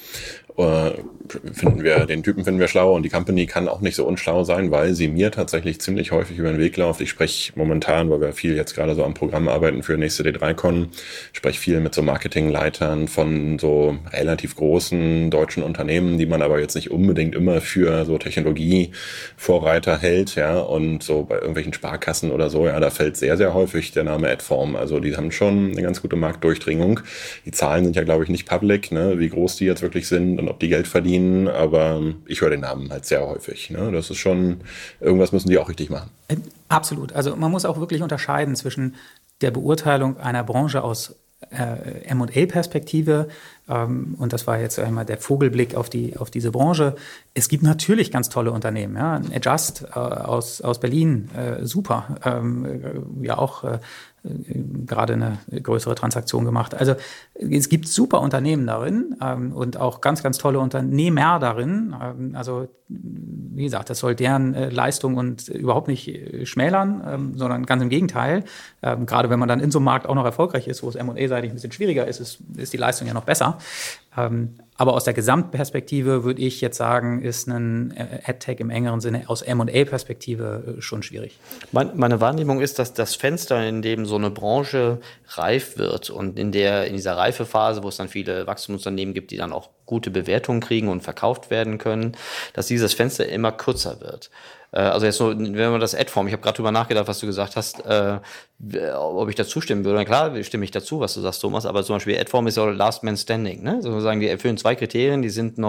Den Typen finden wir schlau, und die Company kann auch nicht so unschlau sein, weil sie mir tatsächlich ziemlich häufig über den Weg läuft. Ich spreche momentan, weil wir viel jetzt gerade so am Programm arbeiten für nächste D3Con, spreche viel mit so Marketingleitern von so relativ großen deutschen Unternehmen, die man aber jetzt nicht unbedingt immer für so Technologievorreiter hält, ja, und so bei irgendwelchen Sparkassen oder so, ja, da fällt sehr, sehr häufig der Name Adform. Also die haben schon eine ganz gute Marktdurchdringung. Die Zahlen sind ja, glaube ich, nicht public, ne, wie groß die jetzt wirklich sind und ob die Geld verdienen, aber ich höre den Namen halt sehr häufig. Ne? Das ist schon, irgendwas müssen die auch richtig machen. Absolut. Also man muss auch wirklich unterscheiden zwischen der Beurteilung einer Branche aus M&A-Perspektive, und das war jetzt einmal der Vogelblick auf diese Branche. Es gibt natürlich ganz tolle Unternehmen, ja, ein Adjust aus Berlin, super, ja auch gerade eine größere Transaktion gemacht. Also es gibt super Unternehmen darin und auch ganz, ganz tolle Unternehmer darin. Also wie gesagt, das soll deren Leistung und überhaupt nicht schmälern, sondern ganz im Gegenteil. Gerade wenn man dann in so einem Markt auch noch erfolgreich ist, wo es M&A-seitig ein bisschen schwieriger ist, ist die Leistung ja noch besser. Aber aus der Gesamtperspektive würde ich jetzt sagen, ist ein AdTech im engeren Sinne aus M&A-Perspektive schon schwierig. Meine Wahrnehmung ist, dass das Fenster, in dem so eine Branche reif wird und in dieser Reifephase, wo es dann viele Wachstumsunternehmen gibt, die dann auch gute Bewertungen kriegen und verkauft werden können, dass dieses Fenster immer kürzer wird. Also jetzt nur, wenn man das Adform, ich habe gerade drüber nachgedacht, was du gesagt hast, ob ich dazu stimmen würde. Na klar, stimme ich dazu, was du sagst, Thomas, aber zum Beispiel Adform ist ja Last Man Standing, ne? Sozusagen, die erfüllen 2 Kriterien, die sind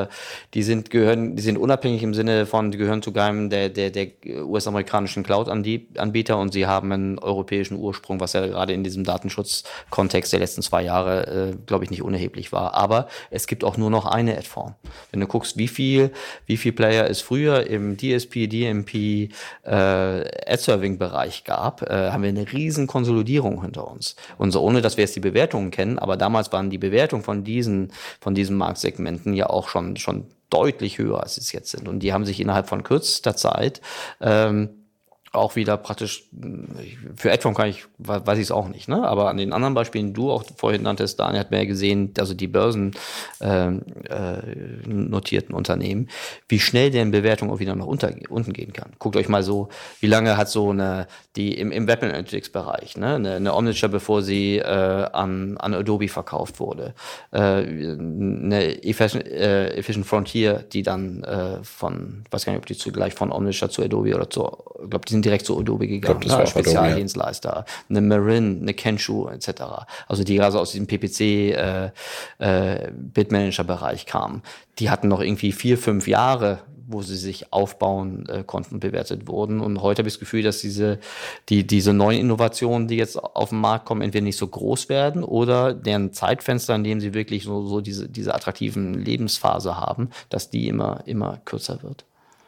unabhängig im Sinne von, die gehören zu keinem der US-amerikanischen Cloud-Anbieter, und sie haben einen europäischen Ursprung, was ja gerade in diesem Datenschutzkontext der letzten 2 Jahre, glaube ich, nicht unerheblich war. Aber es gibt auch nur noch eine Adform. Wenn du guckst, wie viel Player es früher im DSP, DMP, Ad-Serving-Bereich gab, haben wir eine riesen Konsolidierung hinter uns. Und so, ohne dass wir jetzt die Bewertungen kennen, aber damals waren die Bewertungen von diesen Marktsegmenten ja auch schon deutlich höher, als sie es jetzt sind. Und die haben sich innerhalb von kürzester Zeit auch wieder praktisch, für Adform weiß ich es auch nicht, ne? Aber an den anderen Beispielen, die du auch vorhin nanntest, Daniel, hat man ja gesehen, also die börsennotierten Unternehmen, wie schnell deren Bewertung auch wieder nach unten gehen kann. Guckt euch mal so, wie lange hat so im Web Analytics-Bereich, ne? Eine Omniture, bevor sie an Adobe verkauft wurde, eine Efficient Frontier, die dann weiß gar nicht, ob die zugleich von Omniture zu Adobe oder ich glaube, die sind direkt zu Adobe gegangen, als Spezialdienstleister. Eine Marin, eine Kensho etc. Also die also aus diesem PPC Bidmanager-Bereich kamen. Die hatten noch irgendwie 4-5 Jahre, wo sie sich aufbauen konnten und bewertet wurden. Und heute habe ich das Gefühl, dass diese neuen Innovationen, die jetzt auf den Markt kommen, entweder nicht so groß werden oder deren Zeitfenster, in dem sie wirklich so diese attraktiven Lebensphase haben, dass die immer kürzer wird.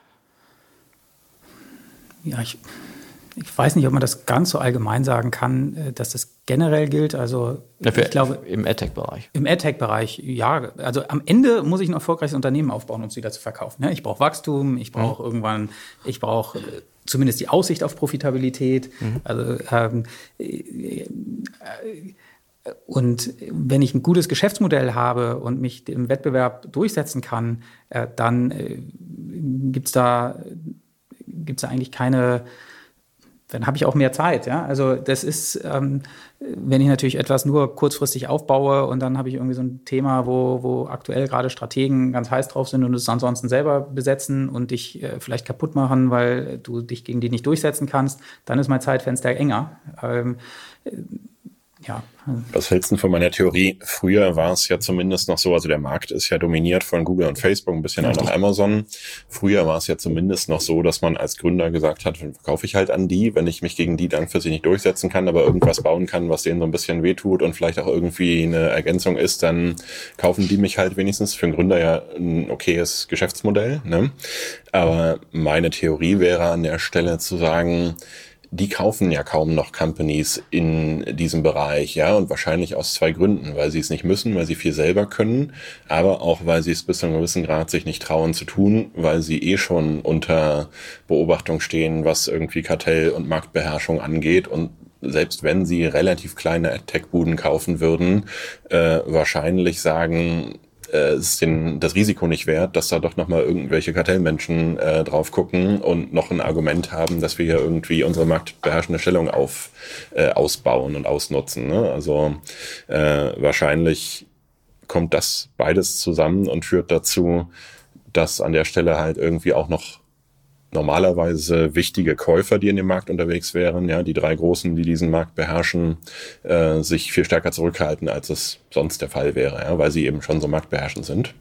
Ja, ich weiß nicht, ob man das ganz so allgemein sagen kann, dass das generell gilt. Also ich glaube im AdTech-Bereich. Im AdTech-Bereich, ja. Also am Ende muss ich ein erfolgreiches Unternehmen aufbauen, um es wieder zu verkaufen. Ich brauche Wachstum, ich brauche zumindest die Aussicht auf Profitabilität. Also und wenn ich ein gutes Geschäftsmodell habe und mich im Wettbewerb durchsetzen kann, dann gibt's da eigentlich keine, dann habe ich auch mehr Zeit. Ja? Also das ist, wenn ich natürlich etwas nur kurzfristig aufbaue und dann habe ich irgendwie so ein Thema, wo aktuell gerade Strategen ganz heiß drauf sind und es ansonsten selber besetzen und dich vielleicht kaputt machen, weil du dich gegen die nicht durchsetzen kannst, dann ist mein Zeitfenster enger. Ja. Was hältst du von meiner Theorie? Früher war es ja zumindest noch so, also der Markt ist ja dominiert von Google und Facebook, ein bisschen auch noch Amazon. Früher war es ja zumindest noch so, dass man als Gründer gesagt hat, dann verkaufe ich halt an die, wenn ich mich gegen die dann für sich nicht durchsetzen kann, aber irgendwas bauen kann, was denen so ein bisschen wehtut und vielleicht auch irgendwie eine Ergänzung ist, dann kaufen die mich halt wenigstens. Für einen Gründer ja ein okayes Geschäftsmodell, ne? Aber meine Theorie wäre an der Stelle zu sagen, die kaufen ja kaum noch Companies in diesem Bereich, ja, und wahrscheinlich aus 2 Gründen, weil sie es nicht müssen, weil sie viel selber können, aber auch, weil sie es bis zu einem gewissen Grad sich nicht trauen zu tun, weil sie schon unter Beobachtung stehen, was irgendwie Kartell- und Marktbeherrschung angeht, und selbst wenn sie relativ kleine AdTech-Buden kaufen würden, wahrscheinlich sagen, ist das Risiko nicht wert, dass da doch nochmal irgendwelche Kartellmenschen drauf gucken und noch ein Argument haben, dass wir hier irgendwie unsere marktbeherrschende Stellung ausbauen und ausnutzen. Ne? Also wahrscheinlich kommt das beides zusammen und führt dazu, dass an der Stelle halt irgendwie auch noch normalerweise wichtige Käufer, die in dem Markt unterwegs wären, ja, die 3 Großen, die diesen Markt beherrschen, sich viel stärker zurückhalten, als es sonst der Fall wäre, ja, weil sie eben schon so marktbeherrschend sind.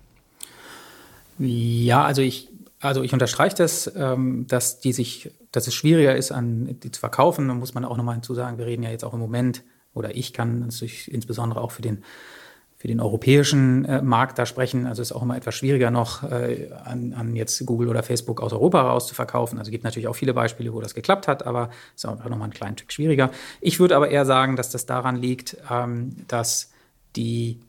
Ja, also ich unterstreiche das, dass es schwieriger ist, die zu verkaufen. Da muss man auch nochmal hinzusagen, wir reden ja jetzt auch im Moment, oder ich kann natürlich insbesondere auch für den europäischen Markt da sprechen. Also ist auch immer etwas schwieriger noch an jetzt Google oder Facebook aus Europa raus zu verkaufen. Also gibt natürlich auch viele Beispiele, wo das geklappt hat, aber ist auch nochmal einen kleinen Tick schwieriger. Ich würde aber eher sagen, dass das daran liegt, dass sie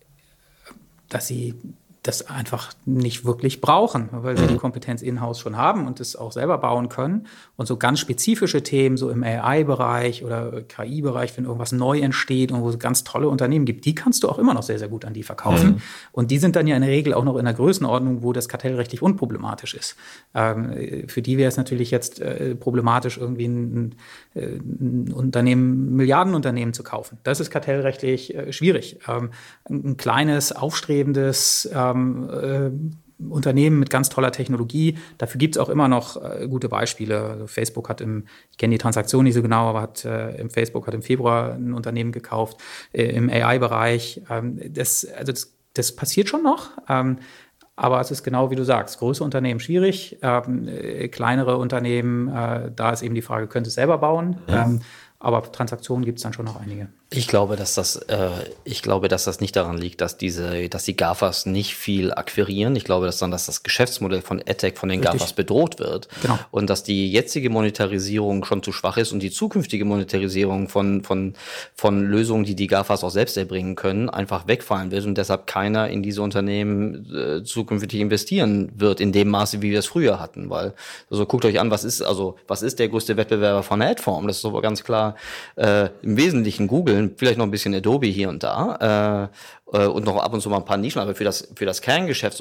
das einfach nicht wirklich brauchen, weil sie die Kompetenz in-house schon haben und es auch selber bauen können. Und so ganz spezifische Themen, so im AI-Bereich oder KI-Bereich, wenn irgendwas neu entsteht und wo es ganz tolle Unternehmen gibt, die kannst du auch immer noch sehr, sehr gut an die verkaufen. Und die sind dann ja in der Regel auch noch in der Größenordnung, wo das kartellrechtlich unproblematisch ist. Für die wäre es natürlich jetzt problematisch, irgendwie ein Milliardenunternehmen zu kaufen. Das ist kartellrechtlich schwierig. Ein kleines, aufstrebendes Unternehmen mit ganz toller Technologie. Dafür gibt es auch immer noch gute Beispiele. Also Facebook ich kenne die Transaktion nicht so genau, aber Facebook hat im Februar ein Unternehmen gekauft im AI-Bereich. Das passiert schon noch. Aber es ist genau wie du sagst, große Unternehmen schwierig, kleinere Unternehmen, da ist eben die Frage, können sie es selber bauen? Aber Transaktionen gibt es dann schon noch einige. Ich glaube, dass das nicht daran liegt, dass die GAFAs nicht viel akquirieren. Ich glaube, dass das Geschäftsmodell von AdTech von den GAFAs bedroht wird. Genau. Und dass die jetzige Monetarisierung schon zu schwach ist und die zukünftige Monetarisierung von Lösungen, die GAFAs auch selbst erbringen können, einfach wegfallen wird und deshalb keiner in diese Unternehmen zukünftig investieren wird in dem Maße, wie wir es früher hatten. Weil, also guckt euch an, was ist der größte Wettbewerber von der Adform? Das ist aber ganz klar im Wesentlichen Google, vielleicht noch ein bisschen Adobe hier und da und noch ab und zu mal ein paar Nischen, aber für das Kerngeschäft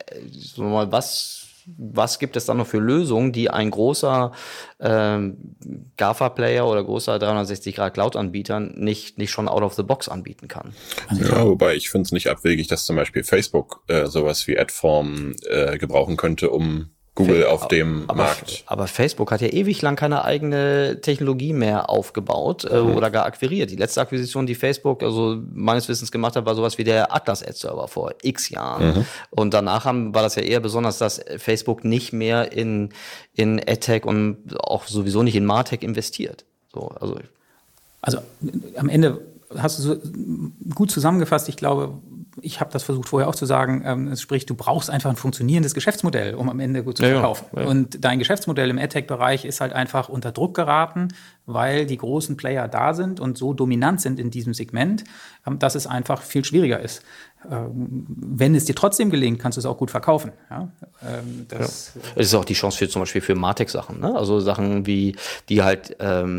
was gibt es dann noch für Lösungen, die ein großer GAFA-Player oder großer 360-Grad-Cloud-Anbieter nicht schon out of the box anbieten kann? Ja, wobei ich finde es nicht abwegig, dass zum Beispiel Facebook sowas wie Adform gebrauchen könnte, um Google auf dem Markt. Aber Facebook hat ja ewig lang keine eigene Technologie mehr aufgebaut oder gar akquiriert. Die letzte Akquisition, die Facebook also meines Wissens gemacht hat, war sowas wie der Atlas Ad Server vor x Jahren. Und danach war das ja eher besonders, dass Facebook nicht mehr in AdTech und auch sowieso nicht in MarTech investiert. Also am Ende hast du so gut zusammengefasst. Ich glaube, ich habe das versucht vorher auch zu sagen, sprich, du brauchst einfach ein funktionierendes Geschäftsmodell, um am Ende gut zu verkaufen. Ja. Und dein Geschäftsmodell im AdTech-Bereich ist halt einfach unter Druck geraten, weil die großen Player da sind und so dominant sind in diesem Segment, dass es einfach viel schwieriger ist. Wenn es dir trotzdem gelingt, kannst du es auch gut verkaufen. Ja? Es ist auch die Chance zum Beispiel für MarTech-Sachen, ne? Also Sachen wie, die halt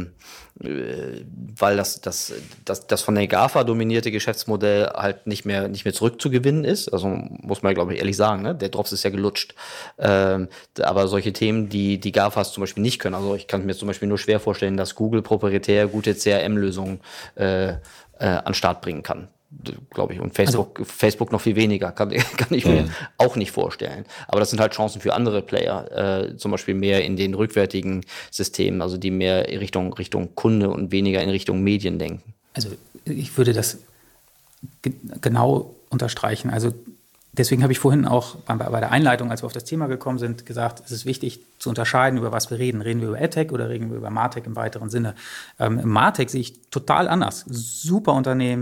weil das von der GAFA dominierte Geschäftsmodell halt nicht mehr zurückzugewinnen ist. Also muss man, glaube ich, ehrlich sagen, ne? Der Drops ist ja gelutscht. Aber solche Themen, die GAFAs zum Beispiel nicht können. Also ich kann mir zum Beispiel nur schwer vorstellen, dass Google proprietär gute CRM-Lösungen an den Start bringen kann. Glaube ich. Und Facebook noch viel weniger, kann ich mir auch nicht vorstellen. Aber das sind halt Chancen für andere Player, zum Beispiel mehr in den rückwärtigen Systemen, also die mehr Richtung Kunde und weniger in Richtung Medien denken. Also ich würde das genau unterstreichen. Also deswegen habe ich vorhin auch bei der Einleitung, als wir auf das Thema gekommen sind, gesagt, es ist wichtig zu unterscheiden, über was wir reden. Reden wir über AdTech oder reden wir über MarTech im weiteren Sinne? MarTech sehe ich total anders. Super Unternehmen,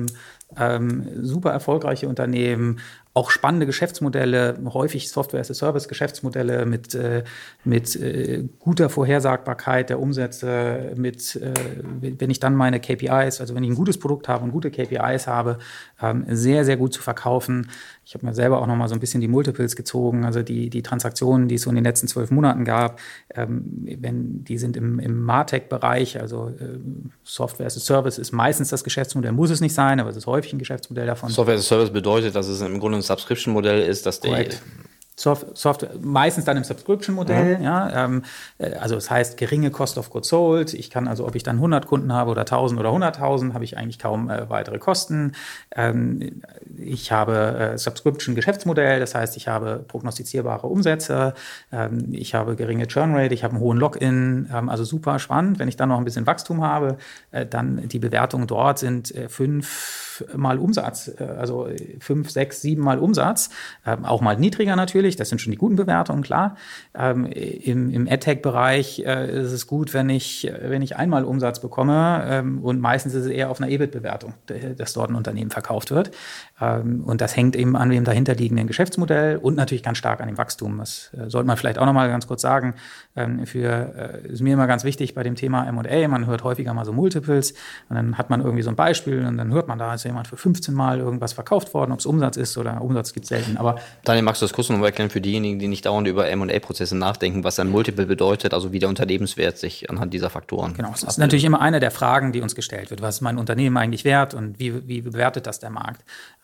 super erfolgreiche Unternehmen, auch spannende Geschäftsmodelle, häufig Software-as-a-Service-Geschäftsmodelle mit guter Vorhersagbarkeit der Umsätze, wenn ich dann meine KPIs, also wenn ich ein gutes Produkt habe und gute KPIs habe, sehr, sehr gut zu verkaufen. Ich habe mir selber auch noch mal so ein bisschen die Multiples gezogen, also die Transaktionen, die es so in den letzten 12 Monaten gab, die sind im MarTech-Bereich, also Software-as-a-Service ist meistens das Geschäftsmodell, muss es nicht sein, aber es ist häufig ein Geschäftsmodell davon. Software-as-a-Service bedeutet, dass es im Grunde ein Subscription-Modell ist, dass Software, meistens dann im Subscription-Modell, also das heißt geringe Cost of Goods Sold. Ich kann also, ob ich dann 100 Kunden habe oder 1000 oder 100.000, habe ich eigentlich kaum weitere Kosten. Ich habe Subscription-Geschäftsmodell, das heißt, ich habe prognostizierbare Umsätze, ich habe geringe Churn-Rate, ich habe einen hohen Login, also super spannend. Wenn ich dann noch ein bisschen Wachstum habe, dann die Bewertungen dort sind 5-mal Umsatz, also 5, 6, 7-mal Umsatz, auch mal niedriger natürlich, das sind schon die guten Bewertungen, klar. Im AdTech-Bereich ist es gut, wenn ich einmal Umsatz bekomme und meistens ist es eher auf einer EBIT-Bewertung, dass dort ein Unternehmen verkauft wird. Und das hängt eben an dem dahinterliegenden Geschäftsmodell und natürlich ganz stark an dem Wachstum. Das sollte man vielleicht auch noch mal ganz kurz sagen. Ist mir immer ganz wichtig bei dem Thema M&A, man hört häufiger mal so Multiples und dann hat man irgendwie so ein Beispiel und dann hört man, da ist jemand für 15 Mal irgendwas verkauft worden, ob es Umsatz ist oder Umsatz gibt es selten. Aber Daniel, magst du das kurz noch mal erklären für diejenigen, die nicht dauernd über M&A-Prozesse nachdenken, was ein Multiple bedeutet, also wie der Unternehmenswert sich anhand dieser Faktoren Genau, das ist natürlich immer eine der Fragen, die uns gestellt wird. Was ist mein Unternehmen eigentlich wert und wie bewertet das der Markt?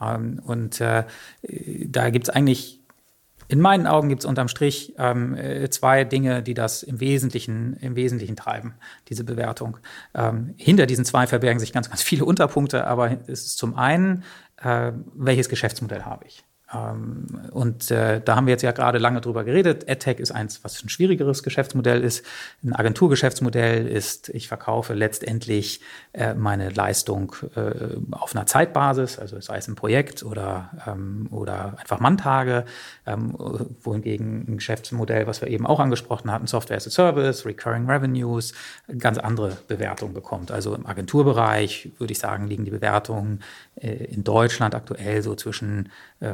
Da gibt es eigentlich, in meinen Augen gibt es unterm Strich zwei Dinge, die das im Wesentlichen treiben, diese Bewertung. Hinter diesen zwei verbergen sich ganz, ganz viele Unterpunkte, aber es ist zum einen, welches Geschäftsmodell habe ich? Da haben wir jetzt ja gerade lange drüber geredet. AdTech ist eins, was ein schwierigeres Geschäftsmodell ist. Ein Agenturgeschäftsmodell ist, ich verkaufe letztendlich meine Leistung auf einer Zeitbasis, also sei es ein Projekt oder einfach Manntage, wohingegen ein Geschäftsmodell, was wir eben auch angesprochen hatten, Software as a Service, Recurring Revenues, ganz andere Bewertungen bekommt. Also im Agenturbereich, würde ich sagen, liegen die Bewertungen in Deutschland aktuell so zwischen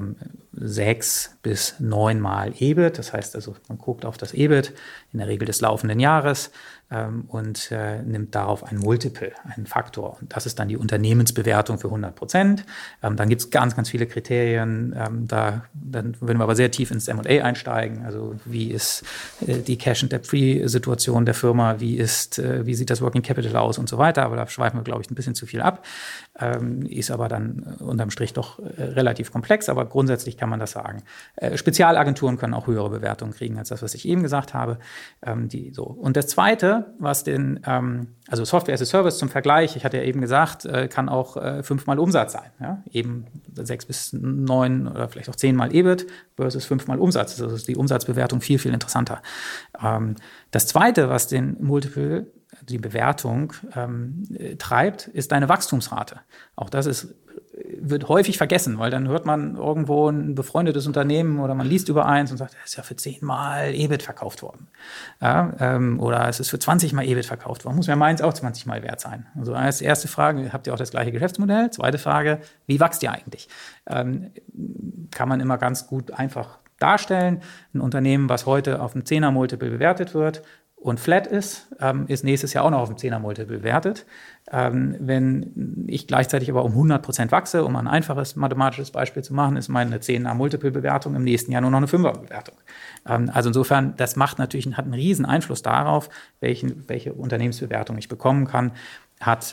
6 bis 9 Mal EBIT. Das heißt also, man guckt auf das EBIT in der Regel des laufenden Jahres und nimmt darauf ein Multiple, einen Faktor. Und das ist dann die Unternehmensbewertung für 100%. Dann gibt es ganz, ganz viele Kriterien. Dann würden wir aber sehr tief ins M&A einsteigen. Also wie ist die Cash- and Debt-Free-Situation der Firma? Wie sieht das Working Capital aus und so weiter? Aber da schweifen wir, glaube ich, ein bisschen zu viel ab. Ist aber dann unterm Strich doch relativ komplex. Aber grundsätzlich kann man das sagen. Spezialagenturen können auch höhere Bewertungen kriegen als das, was ich eben gesagt habe. Und das Zweite, was also Software as a Service zum Vergleich, ich hatte ja eben gesagt, kann auch 5-mal Umsatz sein. Ja? Eben 6 bis 9 oder vielleicht auch 10-mal EBIT versus 5-mal Umsatz. Also ist die Umsatzbewertung viel, viel interessanter. Das Zweite, was den Multiple, die Bewertung treibt, ist deine Wachstumsrate. Auch das wird häufig vergessen, weil dann hört man irgendwo ein befreundetes Unternehmen oder man liest über eins und sagt, es ist ja für 10-mal EBIT verkauft worden. Ja, oder es ist für 20-mal EBIT verkauft worden. Muss ja meins auch 20-mal wert sein. Also als erste Frage, habt ihr auch das gleiche Geschäftsmodell? Zweite Frage, wie wächst ihr eigentlich? Kann man immer ganz gut einfach darstellen. Ein Unternehmen, was heute auf einem 10er-Multiple bewertet wird, und flat ist nächstes Jahr auch noch auf dem 10er-Multiple bewertet. Wenn ich gleichzeitig aber um 100% wachse, um ein einfaches mathematisches Beispiel zu machen, ist meine 10er-Multiple-Bewertung im nächsten Jahr nur noch eine 5er-Bewertung. Also insofern, das hat einen riesen Einfluss darauf, welche Unternehmensbewertung ich bekommen kann, hat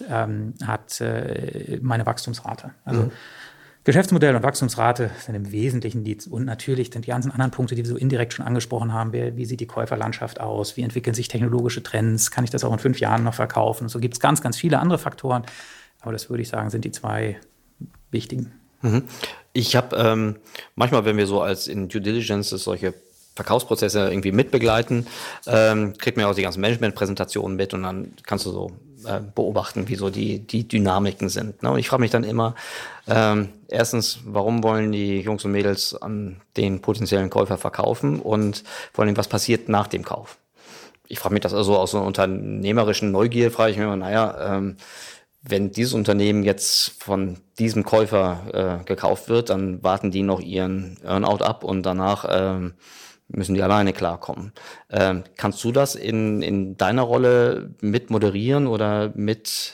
meine Wachstumsrate. Also Geschäftsmodell und Wachstumsrate sind im Wesentlichen und natürlich sind die ganzen anderen Punkte, die wir so indirekt schon angesprochen haben. Wie sieht die Käuferlandschaft aus? Wie entwickeln sich technologische Trends? Kann ich das auch in 5 Jahren noch verkaufen? Und so gibt es ganz, ganz viele andere Faktoren. Aber das würde ich sagen, sind die zwei wichtigen. Ich habe manchmal, wenn wir so als in Due Diligence solche Verkaufsprozesse irgendwie mitbegleiten, kriegt man ja auch die ganzen Management-Präsentationen mit und dann kannst du so beobachten, wie so die Dynamiken sind. Ne? Und ich frage mich dann immer, erstens, warum wollen die Jungs und Mädels an den potenziellen Käufer verkaufen und vor allem, was passiert nach dem Kauf? Ich frage mich das also aus so einer unternehmerischen Neugier, frage ich mich immer, wenn dieses Unternehmen jetzt von diesem Käufer gekauft wird, dann warten die noch ihren Earn-out ab und danach müssen die alleine klarkommen. Kannst du das in deiner Rolle mit moderieren oder mit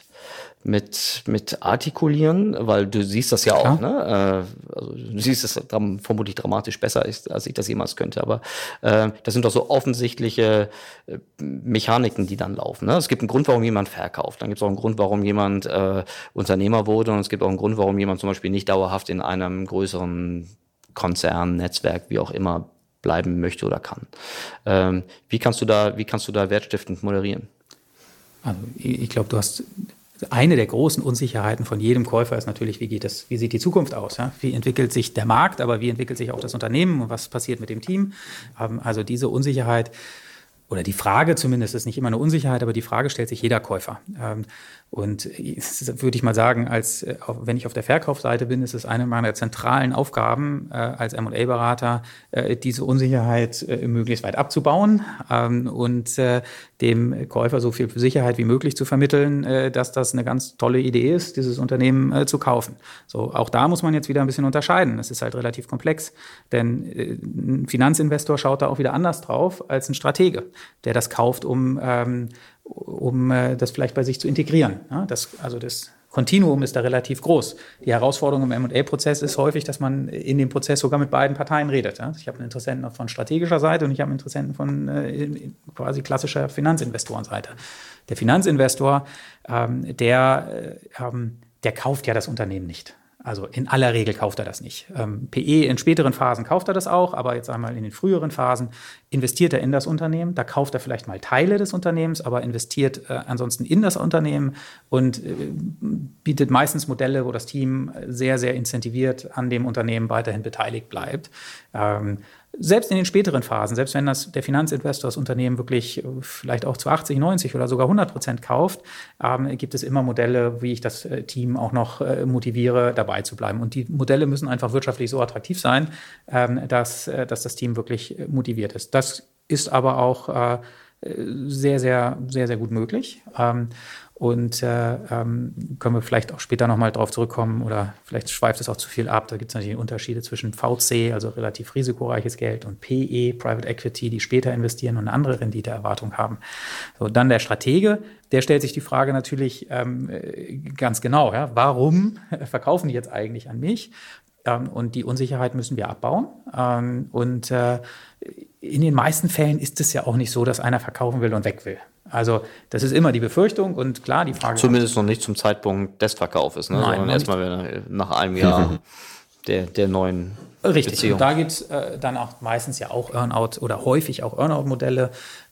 artikulieren? Weil du siehst das ja auch, ne? Also du siehst es vermutlich dramatisch besser, als ich das jemals könnte. Aber das sind doch so offensichtliche Mechaniken, die dann laufen. Ne? Es gibt einen Grund, warum jemand verkauft. Dann gibt es auch einen Grund, warum jemand Unternehmer wurde. Und es gibt auch einen Grund, warum jemand zum Beispiel nicht dauerhaft in einem größeren Konzern, Netzwerk, wie auch immer, bleiben möchte oder kann. Wie kannst du da wertstiftend moderieren? Also ich glaube, du hast eine der großen Unsicherheiten von jedem Käufer ist natürlich, wie sieht die Zukunft aus? Ja? Wie entwickelt sich der Markt, aber wie entwickelt sich auch das Unternehmen und was passiert mit dem Team? Also diese Unsicherheit oder die Frage zumindest ist nicht immer eine Unsicherheit, aber die Frage stellt sich jeder Käufer. Und würde ich mal sagen, wenn ich auf der Verkaufsseite bin, ist es eine meiner zentralen Aufgaben als M&A-Berater, diese Unsicherheit möglichst weit abzubauen und dem Käufer so viel Sicherheit wie möglich zu vermitteln, dass das eine ganz tolle Idee ist, dieses Unternehmen zu kaufen. So, auch da muss man jetzt wieder ein bisschen unterscheiden. Es ist halt relativ komplex, denn ein Finanzinvestor schaut da auch wieder anders drauf als ein Stratege, der das kauft, um das vielleicht bei sich zu integrieren. Ja, das Kontinuum ist da relativ groß. Die Herausforderung im M&A-Prozess ist häufig, dass man in dem Prozess sogar mit beiden Parteien redet. Ja. Ich habe einen Interessenten von strategischer Seite und ich habe einen Interessenten von quasi klassischer Finanzinvestorenseite. Der Finanzinvestor, der kauft ja das Unternehmen nicht. Also in aller Regel kauft er das nicht. PE in späteren Phasen kauft er das auch, aber jetzt einmal in den früheren Phasen investiert er in das Unternehmen. Da kauft er vielleicht mal Teile des Unternehmens, aber investiert ansonsten in das Unternehmen und bietet meistens Modelle, wo das Team sehr, sehr incentiviert an dem Unternehmen weiterhin beteiligt bleibt. Selbst in den späteren Phasen, selbst wenn der Finanzinvestor das Unternehmen wirklich vielleicht auch zu 80, 90 oder sogar 100% kauft, gibt es immer Modelle, wie ich das Team auch noch motiviere, dabei zu bleiben. Und die Modelle müssen einfach wirtschaftlich so attraktiv sein, dass das Team wirklich motiviert ist. Das ist aber auch sehr, sehr, sehr, sehr gut möglich. Und können wir vielleicht auch später nochmal drauf zurückkommen oder vielleicht schweift es auch zu viel ab. Da gibt es natürlich Unterschiede zwischen VC, also relativ risikoreiches Geld, und PE, Private Equity, die später investieren und eine andere Renditeerwartung haben. So, dann der Stratege, der stellt sich die Frage natürlich ganz genau, ja, warum verkaufen die jetzt eigentlich an mich? Und die Unsicherheit müssen wir abbauen. Und in den meisten Fällen ist es ja auch nicht so, dass einer verkaufen will und weg will. Also das ist immer die Befürchtung und klar, die Frage... Zumindest noch nicht zum Zeitpunkt des Verkaufes, ne? Nein, sondern erstmal nach einem Jahr der neuen Richtig, Beziehung. Und da gibt es dann auch meistens ja auch Earnout oder häufig auch Earnout-Modelle,